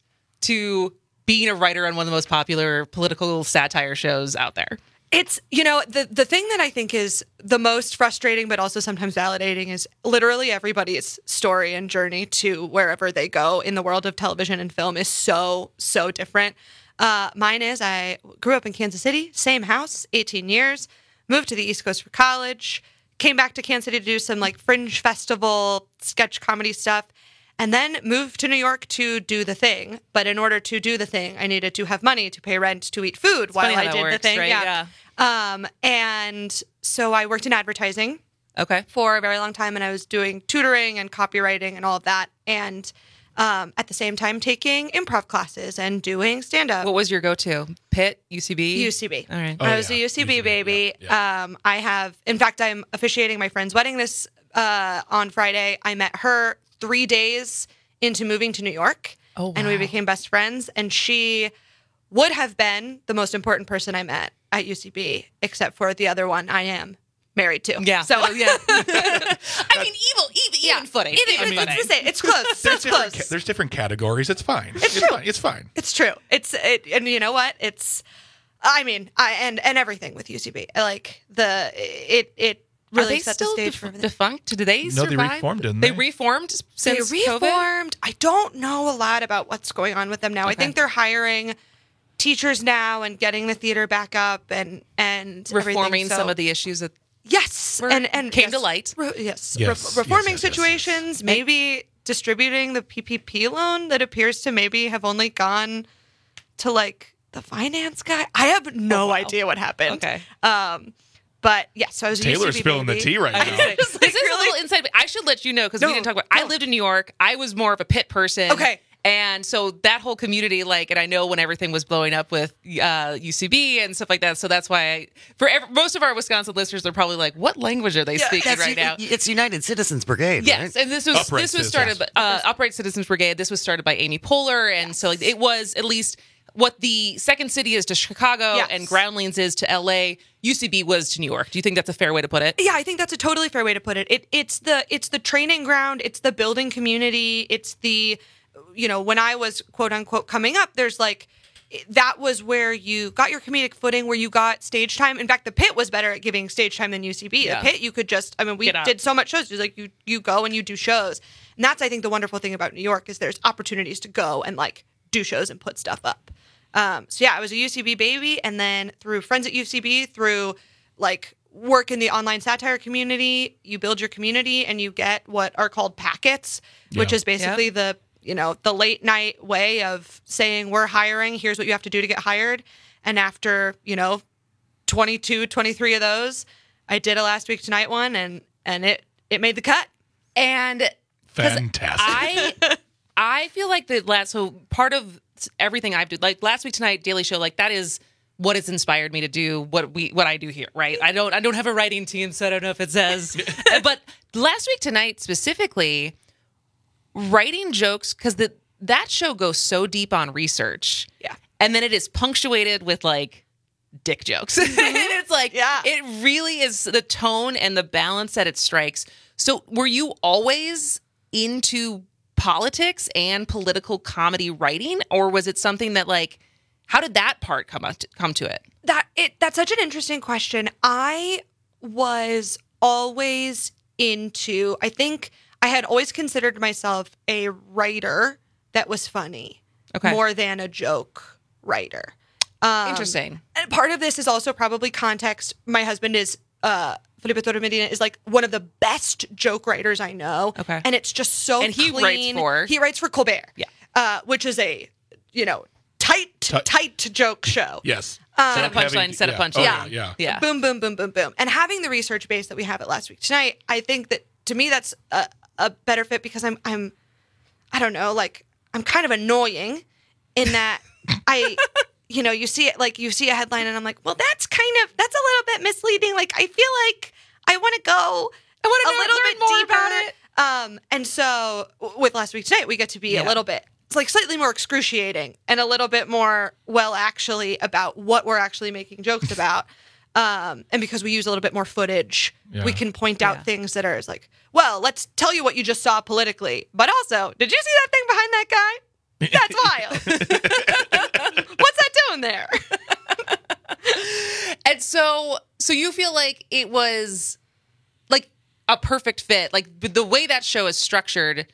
to being a writer on one of the most popular political satire shows out there. It's, you know, the the thing that I think is the most frustrating, but also sometimes validating is literally everybody's story and journey to wherever they go in the world of television and film is so, so different. Uh, mine is I grew up in Kansas City, same house, eighteen years, moved to the East Coast for college, came back to Kansas City to do some like fringe festival, sketch comedy stuff, and then moved to New York to do the thing. But in order to do the thing, I needed to have money to pay rent, to eat food It's while funny how I that did works, the thing. right? Yeah. Um, and so I worked in advertising. Okay. For a very long time, and I was doing tutoring and copywriting and all of that. And um, at the same time, taking improv classes and doing stand-up. What was your go-to? Pitt, U C B? U C B. All right. I was a U C B baby. Um, I have, in fact, I'm officiating my friend's wedding this uh, on Friday. I met her three days into moving to New York. Oh, wow. And we became best friends. And she would have been the most important person I met at U C B, except for the other one I am married to. Yeah. So, yeah. I mean, evil, even, Yeah. even footing. Even- Even it's, footing. it's the same. It's close. There's It's different, close. ca- there's different categories. It's fine. It's It's, true. fine. It's fine. It's true. It's it, and you know what? It's, I mean, I and and everything with U C B, like the it it Are really they set the still stage def- for everything. defunct? Did they No, survive? they reformed, didn't They they? reformed They since COVID? reformed. I don't know a lot about what's going on with them now. I Okay. think they're hiring teachers now and getting the theater back up and and Reforming everything. So- some of the issues that yes were- and and came yes, to light. re- yes, Yes, Re- yes, reforming yes, yes, yes. situations. Maybe distributing the P P P loan that appears to maybe have only gone to like the finance guy. I have no Oh, wow. idea what happened. Okay. Um, but yeah, so I was a Taylor's U C B spilling the baby. tea right I now. was like, this is a little inside. I should let you know because we No, didn't talk about. I no. lived in New York. I was more of a Pitt person. Okay. And so that whole community, like, and I know when everything was blowing up with uh, U C B and stuff like that. So that's why, I, for ev- most of our Wisconsin listeners, they're probably like, "What language are they speaking That's right U- now?" It's United Citizens Brigade, Yes, right? and this was Upright this was Citizens. started by uh, Upright Citizens Brigade. This was started by Amy Poehler, and so it was at least what the second city is to Chicago Yes. and Groundlings is to L A. U C B was to New York. Do you think that's a fair way to put it? Yeah, I think that's a totally fair way to put it. It it's the it's the training ground, it's the building community, it's the you know, when I was quote unquote coming up, there's like that was where you got your comedic footing, where you got stage time. In fact, the Pit was better at giving stage time than U C B. Yeah. The Pit, you could just I mean, we Get out. did so much shows. It's like you you go and you do shows. And that's I think the wonderful thing about New York is there's opportunities to go and like do shows and put stuff up. Um, so yeah, I was a U C B baby, and then through friends at U C B, through like work in the online satire community, you build your community and you get what are called packets, which Yeah. is basically the you know the late night way of saying we're hiring. Here's what you have to do to get hired. And after you know twenty-two, twenty-three of those, I did a Last Week Tonight one, and and it it made the cut. And Fantastic. I I feel like the last so part of everything I've done, like Last Week Tonight, Daily Show, like that is what has inspired me to do what we what I do here, right? I don't I don't have a writing team, so I don't know if it says. But Last Week Tonight specifically, writing jokes because the that show goes so deep on research, Yeah. and then it is punctuated with like dick jokes. And it's like, Yeah. it really is the tone and the balance that it strikes. So were you always into politics and political comedy writing, or was it something that like, how did that part come up to, come to it? That it that's such an interesting question. I was always into, I think I had always considered myself a writer that was funny Okay. more than a joke writer. Um, Interesting. And part of this is also probably context. My husband is uh Felipe Torres Medina is like one of the best joke writers I know. Okay. And it's just so And he clean. writes for- He writes for Colbert. Yeah. Uh, which is a, you know, tight, Tight. tight joke show. Yes. Um, Set up punchline, set up yeah. punchline. Oh, Yeah. yeah. Yeah. Boom, boom, boom, boom, boom. And having the research base that we have at Last Week Tonight, I think that to me that's a, a better fit because I'm, I'm, I don't know, like I'm kind of annoying in that I, you know, you see it like you see a headline and I'm like, well, that's kind of that's a little bit misleading. Like I feel like I want to go I want a to little learn bit more deeper. about it. Um, and so w- with Last Week Tonight, we get to be Yeah. a little bit, it's like slightly more excruciating and a little bit more, well, actually about what we're actually making jokes about. Um, and because we use a little bit more footage, Yeah. we can point out Yeah. things that are like, well, let's tell you what you just saw politically. But also, did you see that thing behind that guy? That's wild. What's that doing there? And so, so you feel like it was like a perfect fit. Like b- the way that show is structured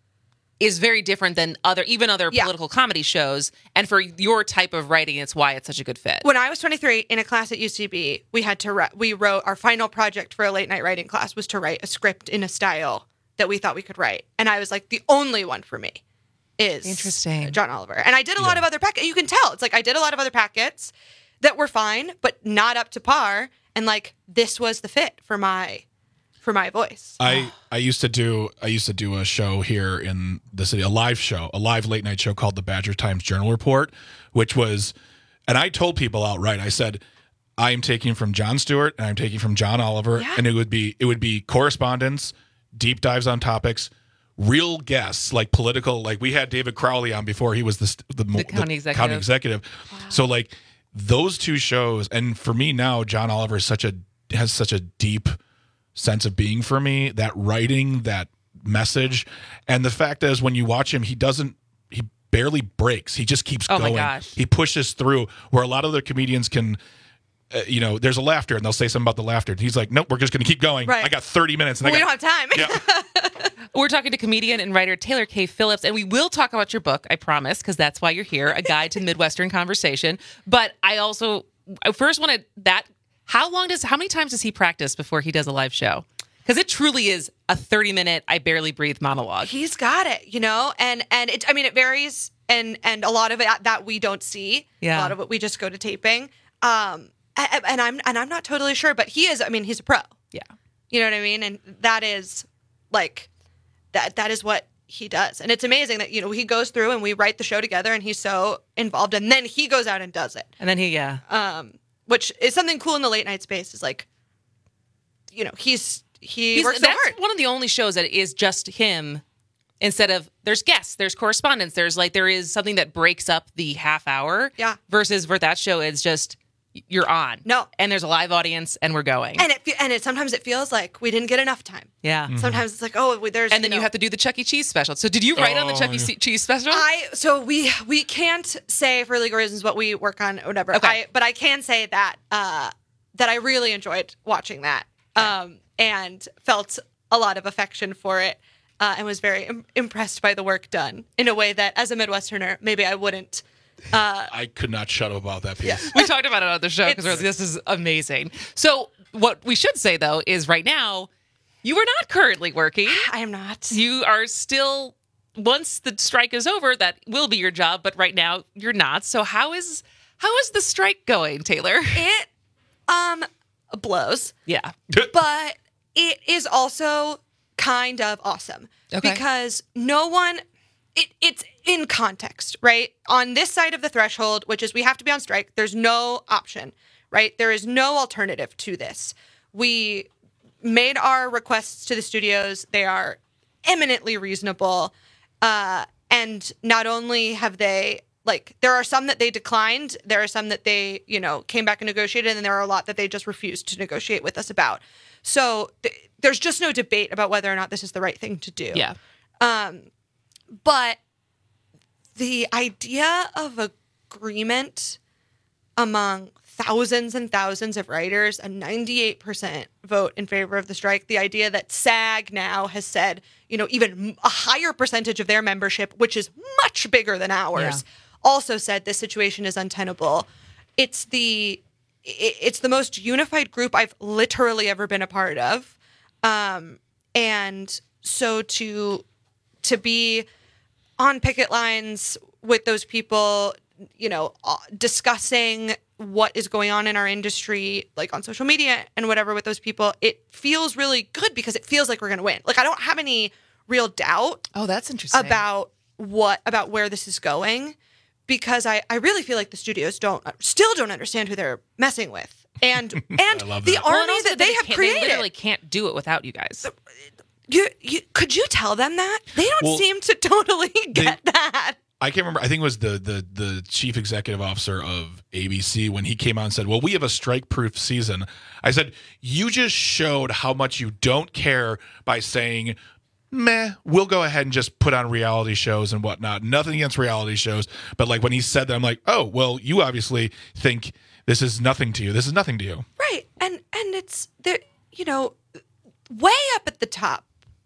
is very different than other, even other Yeah. political comedy shows. And for your type of writing, it's why it's such a good fit. When I was twenty-three in a class at U C B, we had to ri- we wrote our final project for a late night writing class was to write a script in a style that we thought we could write, and I was like, the only one for me is Interesting. John Oliver, and I did a lot of other packets. You can tell it's like I did a lot of other packets that were fine, but not up to par, and like this was the fit for my for my voice. I, I used to do I used to do a show here in the city, a live show, a live late night show called the Badger Times Journal Report, which was, and I told people outright, I said, I am taking from Jon Stewart and I'm taking from John Oliver, Yeah. and it would be it would be correspondence, deep dives on topics, real guests like political, like we had David Crowley on before he was the st- the, The county executive. county executive. So like those two shows, and for me now, John Oliver is such a has such a deep sense of being for me, that writing, that message, and the fact is when you watch him, he doesn't he barely breaks. He just keeps Oh my going. gosh. He pushes through where a lot of the comedians can uh, you know, there's a laughter and they'll say something about the laughter. And he's like, nope, we're just going to keep going. Right. I got thirty minutes. And we I don't got, have time. Yeah. We're talking to comedian and writer Taylor K. Phillips, and we will talk about your book, I promise, because that's why you're here, A Guide to Midwestern Conversation. But I also, I first wanted that, how long does, how many times does he practice before he does a live show? Because it truly is a thirty-minute, I barely breathe monologue. He's got it, you know, and and it. I mean, it varies, and and a lot of it that we don't see. Yeah. A lot of it we just go to taping. Um, a- and I'm and I'm not totally sure, but he is. I mean, he's a pro. Yeah. You know what I mean? And that is like that. That is what he does, and it's amazing that you know he goes through and we write the show together, and he's so involved, and then he goes out and does it. And then he, yeah. Um, which is something cool in the late night space. Is like, you know, he's. He He's, works so that's hard. one of the only shows that is just him instead of there's guests, there's correspondence, there's like there is something that breaks up the half hour. Yeah. Versus for that show, it's just you're on. No. And there's a live audience and we're going. And it fe- and it sometimes it feels like we didn't get enough time. yeah. Sometimes it's like, oh, we- there's And then you, know, have to do the Chuck E. Cheese special. So did you write on the Oh, Chuck E. yeah. Cheese special? I so we we can't say for legal reasons what we work on or whatever. Okay. I, but I can say that uh, that I really enjoyed watching that um, and felt a lot of affection for it uh, and was very Im- impressed by the work done in a way that, as a Midwesterner, maybe I wouldn't. Uh, I could not shut up about that piece. we talked about it on the show because It's- this is amazing. So what we should say though is right now you are not currently working. I am not. You are still, once the strike is over, that will be your job, but right now you're not. So how is how is the strike going, Taylor? It um blows. Yeah. But it is also kind of awesome Okay. because no one it it's in context, right? On this side of the threshold, which is we have to be on strike, there's no option, right? There is no alternative to this. We made our requests to the studios. They are eminently reasonable. Uh, and not only have they like there are some that they declined, there are some that they, you know, came back and negotiated, and there are a lot that they just refused to negotiate with us about. So th- there's just no debate about whether or not this is the right thing to do. Yeah. Um, but the idea of agreement among thousands and thousands of writers, a ninety-eight percent vote in favor of the strike, the idea that SAG now has said, you know, even a higher percentage of their membership, which is much bigger than ours, yeah. also said this situation is untenable. It's the it's the most unified group I've literally ever been a part of. Um, and so to to be on picket lines with those people, you know, discussing what is going on in our industry, like on social media and whatever with those people, it feels really good because it feels like we're going to win. Like, I don't have any real doubt. Oh, that's interesting. About what, about where this is going, because I, I really feel like the studios don't, still don't understand who they're messing with. And, and the well, army and that they have they created. They literally can't do it without you guys. You, you, could you tell them that? They don't Well, seem to totally get they- that. I can't remember. I think it was the, the the chief executive officer of A B C when he came out and said, well, we have a strike-proof season. I said, you just showed how much you don't care by saying, meh, we'll go ahead and just put on reality shows and whatnot. Nothing against reality shows. But like when he said that, I'm like, oh, well, you obviously think this is nothing to you. This is nothing to you. Right. And and it's there, you know, way up at the top,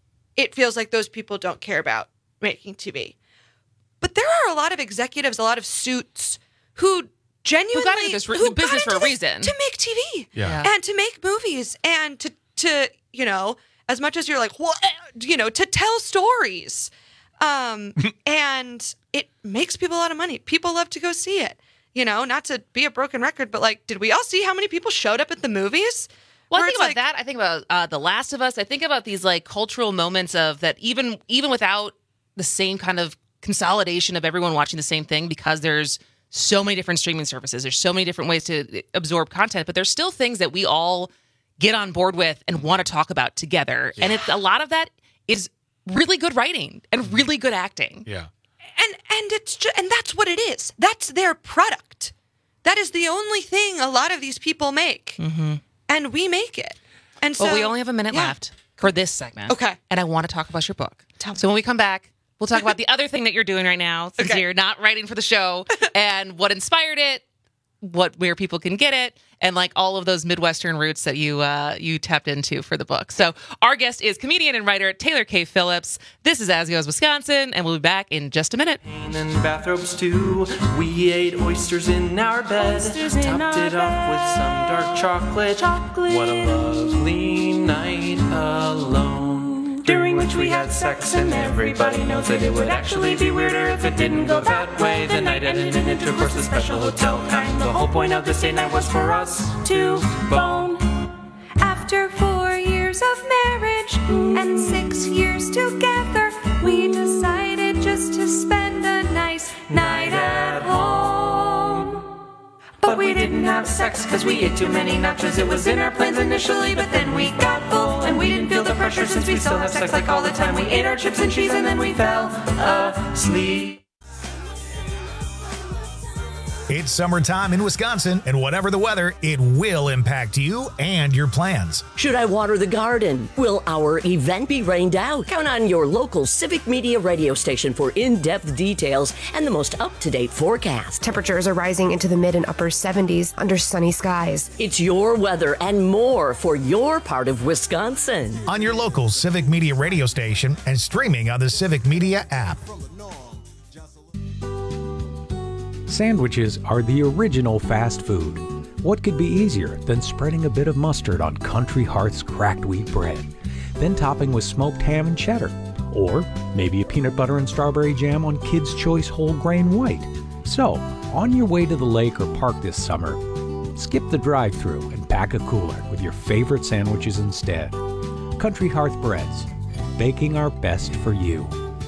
it feels like those people don't care about making T V. But there are a lot of executives, a lot of suits who genuinely Who got into this re- who business got for a into this reason. to make T V Yeah. and to make movies and to to you know, as much as you're like, well, you know, to tell stories, um, and it makes people a lot of money. People love to go see it. You know, not to be a broken record, but like, did we all see how many people showed up at the movies? Well, I Where think it's about like- that. I think about uh, The Last of Us. I think about these like cultural moments of that even even without the same kind of consolidation of everyone watching the same thing, because there's so many different streaming services. There's so many different ways to absorb content, but there's still things that we all get on board with and want to talk about together. Yeah. And it's a lot of that is really good writing and really good acting. Yeah. And and it's just, and that's what it is. That's their product. That is the only thing a lot of these people make, Mm-hmm. and we make it. And so Well, we only have a minute yeah. left for this segment. Okay. And I want to talk about your book. So when we come back, we'll talk about the other thing that you're doing right now, since Okay. you're not writing for the show, and what inspired it, what where people can get it, and like all of those Midwestern roots that you uh, you tapped into for the book. So our guest is comedian and writer Taylor K. Phillips. This is As Goes Wisconsin, and we'll be back in just a minute. And bathrobes too. We ate oysters in our bed. Oysters in Topped our it off with some dark chocolate. Chocolate. What a lovely night alone. During which we had sex, and everybody knows that it would actually be weirder if it didn't go that way. The night ended in intercourse, the special hotel kind. The whole point of this date night was for us to bone. After four years of marriage and six years together, we decided just to spend a nice night at home. But we didn't have sex because we ate too many nachos. It was in our plans initially, but then we got full. And we didn't feel the pressure since we still have sex like all the time. We ate our chips and cheese and then we fell asleep. It's summertime in Wisconsin, and whatever the weather, it will impact you and your plans. Should I water the garden? Will our event be rained out? Count on your local Civic Media radio station for in-depth details and the most up-to-date forecast. Temperatures are rising into the mid and upper seventies under sunny skies. It's your weather and more for your part of Wisconsin. On your local Civic Media radio station and streaming on the Civic Media app. Sandwiches are the original fast food. What could be easier than spreading a bit of mustard on Country Hearth's cracked wheat bread, then topping with smoked ham and cheddar, or maybe a peanut butter and strawberry jam on Kids' Choice whole grain white. So, on your way to the lake or park this summer, skip the drive-thru and pack a cooler with your favorite sandwiches instead. Country Hearth Breads, baking our best for you.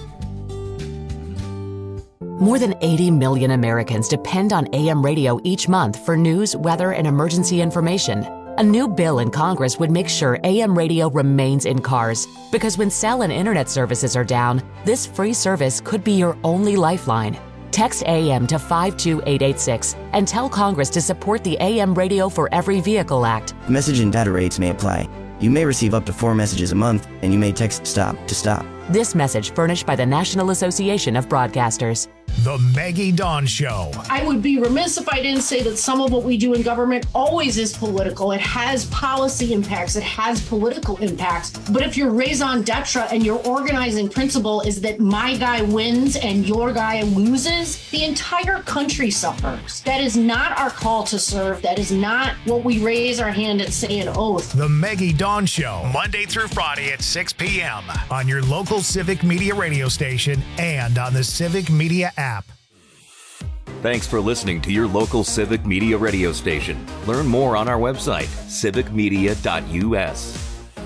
More than eighty million Americans depend on A M radio each month for news, weather, and emergency information. A new bill in Congress would make sure A M radio remains in cars, because when cell and internet services are down, this free service could be your only lifeline. Text A M to five two eight eight six and tell Congress to support the A M Radio for Every Vehicle Act. Message and data rates may apply. You may receive up to four messages a month, and you may text STOP to stop. This message furnished by the National Association of Broadcasters. The Maggie Dawn Show. I would be remiss if I didn't say that some of what we do in government always is political. It has policy impacts. It has political impacts. But if your raison d'etre and your organizing principle is that my guy wins and your guy loses, the entire country suffers. That is not our call to serve. That is not what we raise our hand and say an oath. The Maggie Dawn Show, Monday through Friday at six p.m. on your local Civic Media radio station and on the Civic Media app. Thanks for listening to your local Civic Media radio station. Learn more on our website, civic media dot u s.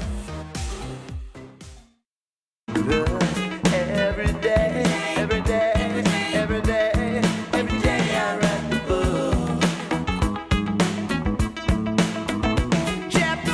Every day, every day, every day, every day I write the book. Chapter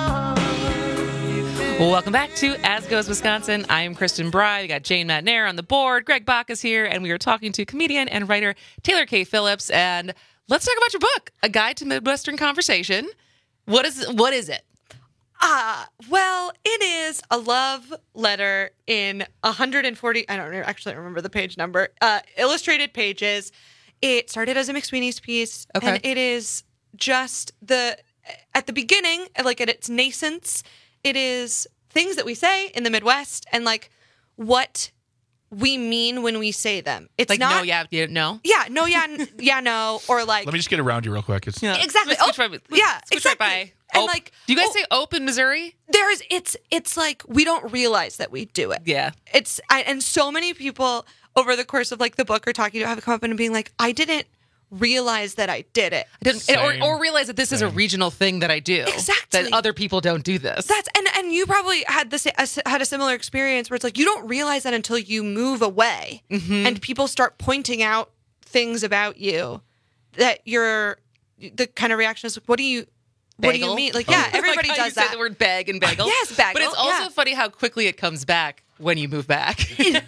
one. Welcome back to As Goes Wisconsin. I am Kristen Bry. We got Jane Matnair on the board. Greg Bach is here, and we are talking to comedian and writer Taylor K. Phillips. And let's talk about your book, A Guide to Midwestern Conversation. What is what is it? Ah, uh, well, it is a love letter in one hundred forty, I don't actually remember the page number, uh, illustrated pages. It started as a McSweeney's piece, Okay. and it is just the, at the beginning, like at its nascence, it is things that we say in the Midwest and like what we mean when we say them. It's Like, not, no, yeah, yeah, no? yeah, no, yeah, n- yeah, no, or like, Let me just get around you real quick. It's Yeah. exactly. Let's Oh, switch right- yeah, switch exactly. right by. And Ope. like, do you guys oh, say Ope in Missouri? There's, it's, it's like we don't realize that we do it. Yeah. It's, I, and so many people over the course of like the book are talking to have come up and being like, I didn't realize that I did it. I didn't, or, or realize that this is a regional thing that I do. Exactly. That other people don't do this. That's and and you probably had this had a similar experience where it's like you don't realize that until you move away Mm-hmm. and people start pointing out things about you that you're the kind of reaction is what do you what do you Bagel? mean? Like yeah, Oh. everybody Like how does you say that. the word bag and bagel. Yes, bagel. But it's also yeah. funny how quickly it comes back when you move back.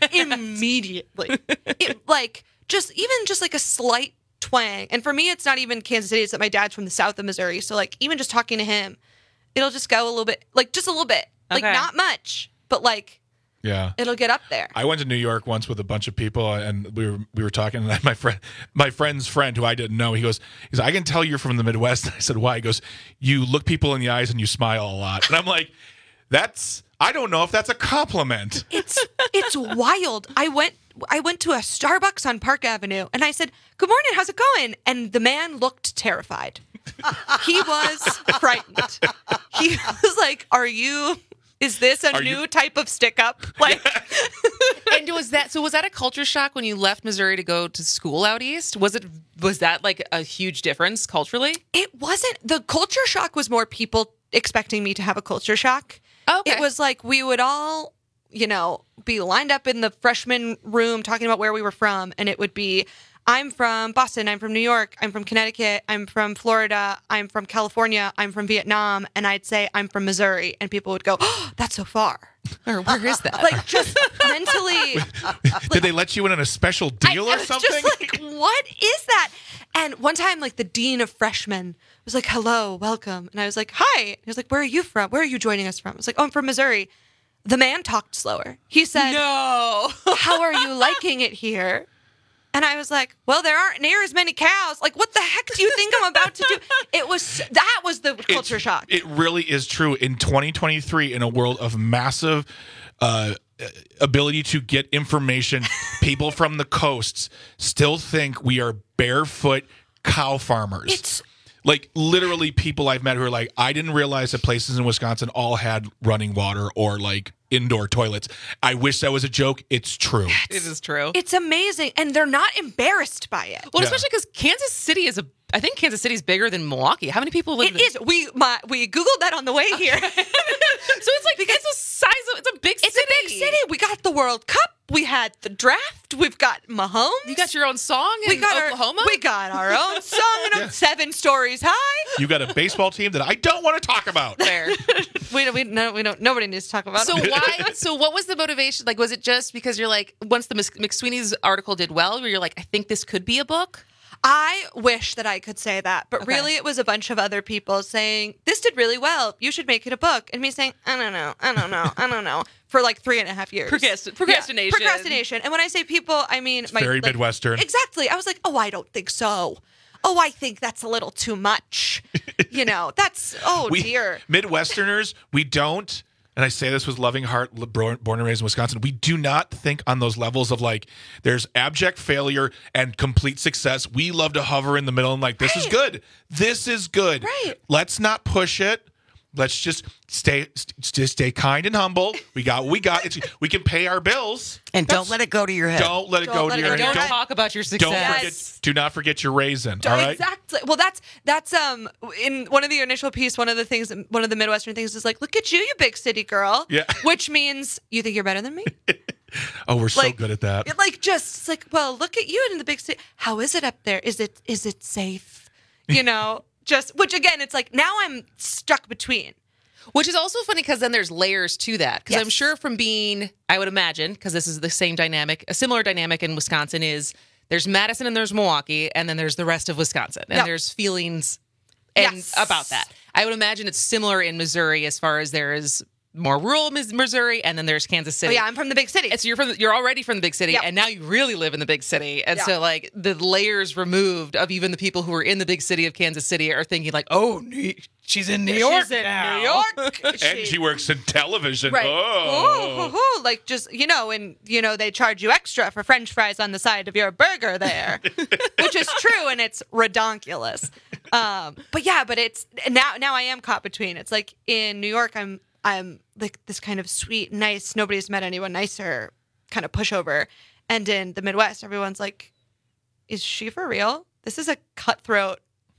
Immediately. It, like just even just like a slight twang. And for me it's not even Kansas City, it's that my dad's from the south of Missouri. So like even just talking to him, it'll just go a little bit like just a little bit. Like Okay. not much, but like Yeah. it'll get up there. I went to New York once with a bunch of people, and we were we were talking. And my friend, my friend's friend, who I didn't know, he goes, "He goes, I can tell you're from the Midwest." And I said, "Why?" He goes, "You look people in the eyes and you smile a lot." And I'm like, "That's I don't know if that's a compliment." It's it's wild. I went I went to a Starbucks on Park Avenue and I said, "Good morning, how's it going?" And the man looked terrified. He was frightened. He was like, "Are you is this a Are new you- type of stick up?" Like And was that so? Was that a culture shock when you left Missouri to go to school out east? Was it was that like a huge difference culturally? It wasn't. The culture shock was more people expecting me to have a culture shock. Okay. It was like we would all, you know, be lined up in the freshman room talking about where we were from. And it would be, I'm from Boston. I'm from New York. I'm from Connecticut. I'm from Florida. I'm from California. I'm from Vietnam. And I'd say, I'm from Missouri. And people would go, oh, that's so far. Or where is that? Like just mentally. Did they let you in on a special deal I or was something? just like, what is that? And one time, like the dean of freshmen was like, hello, welcome. And I was like, hi. He was like, where are you from? Where are you joining us from? I was like, oh, I'm from Missouri. The man talked slower. He said, no. How are you liking it here? And I was like, well, there aren't near as many cows. Like, what the heck do you think I'm about to do? It was, that was the culture shock. It really is true. In twenty twenty-three, in a world of massive uh, ability to get information, people from the coasts still think we are barefoot cow farmers. It's like literally people I've met who are like, I didn't realize that places in Wisconsin all had running water or like indoor toilets. I wish that was a joke. It's true. It is true. It's amazing. And they're not embarrassed by it. Well, Yeah. especially because Kansas City is a. I think Kansas City is bigger than Milwaukee. How many people live? It is. We my, we Googled that on the way here. So it's like it's a size of. It's a big It's city. a big city. We got the World Cup. We had the draft. We've got Mahomes. You got your own song in we got Oklahoma. Our, we got our own song in Yeah. seven stories high. You got a baseball team that I don't want to talk about. There. We don't. We no. We don't. Nobody needs to talk about So it. why? So what was the motivation? Like, was it just because you're like once the Mc- McSweeney's article did well, where you're like, I think this could be a book? I wish that I could say that, but Okay. really it was a bunch of other people saying, this did really well. You should make it a book. And me saying, I don't know, I don't know, I don't know, for like three and a half years. Procrast- procrastination. Yeah, procrastination. And when I say people, I mean... my, very like, Midwestern. Exactly. I was like, oh, I don't think so. Oh, I think that's a little too much. You know, that's, oh, we, dear. Midwesterners, we don't... And I say this with loving heart, born and raised in Wisconsin. We do not think on those levels of like, there's abject failure and complete success. We love to hover in the middle and like, this right. is good. This is good. Right. Let's not push it. Let's just stay, just stay kind and humble. We got, we got. It's, we can pay our bills, and That's, don't let it go to your head. Don't let it don't go let to it your go head. Don't talk about your success. Don't forget. Do not forget your raisin. All right. Exactly. Well, that's that's um in one of the initial piece. One of the things, one of the Midwestern things is like, look at you, you big city girl. Yeah. Which means you think you're better than me. Oh, we're so like, good at that. It, like just it's like, well, look at you in the big city. How is it up there? Is it is it safe? You know, just which again, it's like now I'm stuck between. Which is also funny because then there's layers to that. Because Yes. I'm sure from being, I would imagine, because this is the same dynamic, a similar dynamic in Wisconsin is there's Madison and there's Milwaukee, and then there's the rest of Wisconsin. And Yep. there's feelings and Yes. about that. I would imagine it's similar in Missouri as far as there is more rural Mis- Missouri, and then there's Kansas Oh City. yeah, I'm from the big city. And so you're from the, you're already from the big city, Yep. and now you really live in the big city. And Yeah. so like the layers removed of even the people who are in the big city of Kansas City are thinking like, oh, New- she's in New York She's in now. New York. And she works in television. Right. Oh. Ooh, ooh, ooh, like just, you know, and, you know, they charge you extra for French fries on the side of your burger there, which is true. And it's redonkulous. Um, but yeah, but it's now, now I am caught between. It's like in New York, I'm, I'm like this kind of sweet, nice, nobody's met anyone nicer kind of pushover. And in the Midwest, everyone's like, is she for real? This is a cutthroat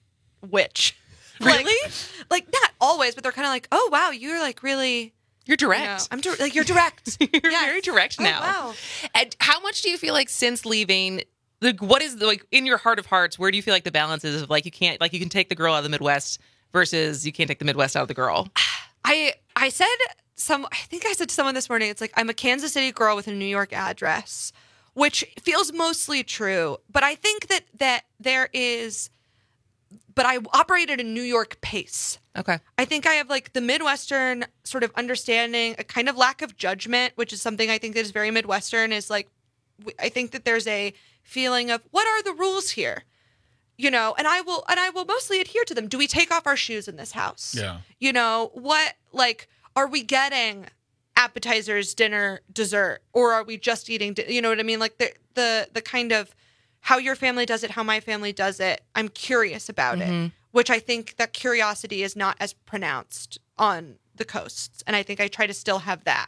witch. Really? Like, like not always, but they're kind of like, oh, wow, you're like really... You're direct. You know, I'm di- like you're direct. You're very direct now. Oh, wow. And how much do you feel like since leaving, like what is the, like in your heart of hearts, where do you feel like the balance is of like you can't like you can take the girl out of the Midwest versus you can't take the Midwest out of the girl? I I said some I think I said to someone this morning, it's like I'm a Kansas City girl with a New York address, which feels mostly true, but I think that that there is but I operate at a New York pace. Okay. I think I have like the Midwestern sort of understanding, a kind of lack of judgment, which is something I think that is very Midwestern, is like, I think that there's a feeling of what are the rules here? You know, and I will, and I will mostly adhere to them. Do we take off our shoes in this house? Yeah. You know, what, like, are we getting appetizers, dinner, dessert, or are we just eating, di- you know what I mean? Like the, the, the kind of how your family does it, how my family does it. I'm curious about Mhm. it, which I think that curiosity is not as pronounced on the coasts. And I think I try to still have that.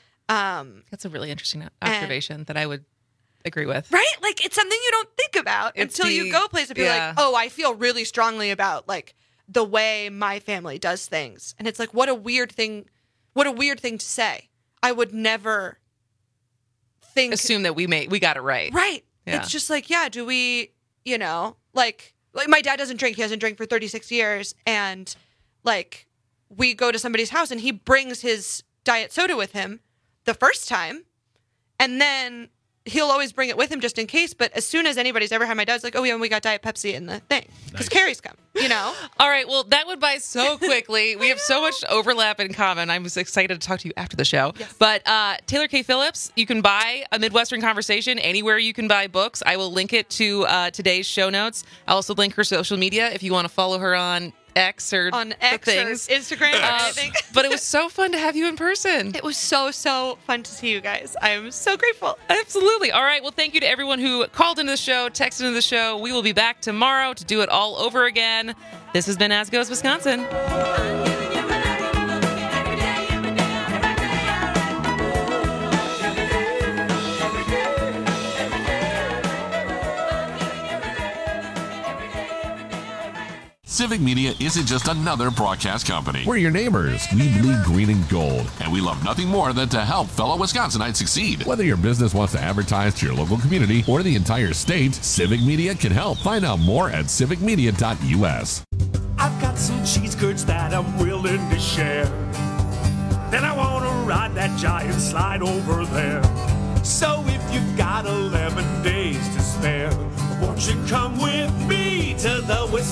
Um, That's a really interesting observation that I would agree with. right? Like it's something you don't think about It's until the- you go places and be yeah. like, oh, I feel really strongly about like the way my family does things. And it's like, what a weird thing, what a weird thing to say. I would never think. Assume that we may we got it right. Right. Yeah. It's just like, yeah, do we, you know, like, like my dad doesn't drink. He hasn't drank for thirty-six years. And like, we go to somebody's house and he brings his diet soda with him the first time. And then he'll always bring it with him just in case. But as soon as anybody's ever had my dad's like, oh, yeah, we got Diet Pepsi in the thing. Because Carrie's come, you know? All right. Well, that went by so quickly. We have so much overlap in common. I'm just excited to talk to you after the show. Yes. But uh, Taylor K. Phillips, you can buy A Midwestern Conversation anywhere you can buy books. I will link it to uh, today's show notes. I'll also link her social media if you want to follow her on X or On the X or things. Instagram or Uh, anything. but it was so fun to have you in person. It was so, so fun to see you guys. I am so grateful. Absolutely. All right. Well, thank you to everyone who called into the show, texted into the show. We will be back tomorrow to do it all over again. This has been As Goes Wisconsin. Civic Media isn't just another broadcast company. We're your neighbors. We bleed green and gold. And we love nothing more than to help fellow Wisconsinites succeed. Whether your business wants to advertise to your local community or the entire state, Civic Media can help. Find out more at civic media dot u s. I've got some cheese curds that I'm willing to share. Then I want to ride that giant slide over there. So if you've got eleven days to spare, won't you come with me?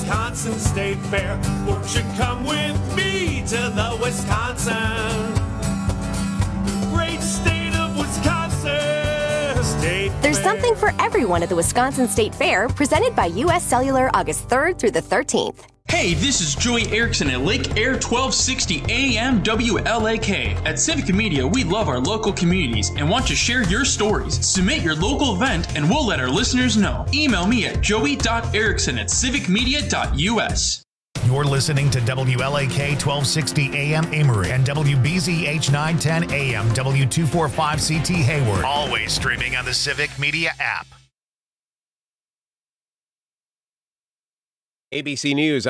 Wisconsin State Fair. Won't you come with me to the Wisconsin? Great state of Wisconsin State There's Fair. something for everyone at the Wisconsin State Fair, presented by U S Cellular August third through the thirteenth. Hey, this is Joey Erickson at Lake Air twelve sixty A M W L A K. At Civic Media, we love our local communities and want to share your stories. Submit your local event and we'll let our listeners know. Email me at joey dot erickson at civic media dot u s. You're listening to W L A K twelve sixty A M Amory and W B Z H nine ten A M W two forty-five C T Hayward. Always streaming on the Civic Media app. A B C News.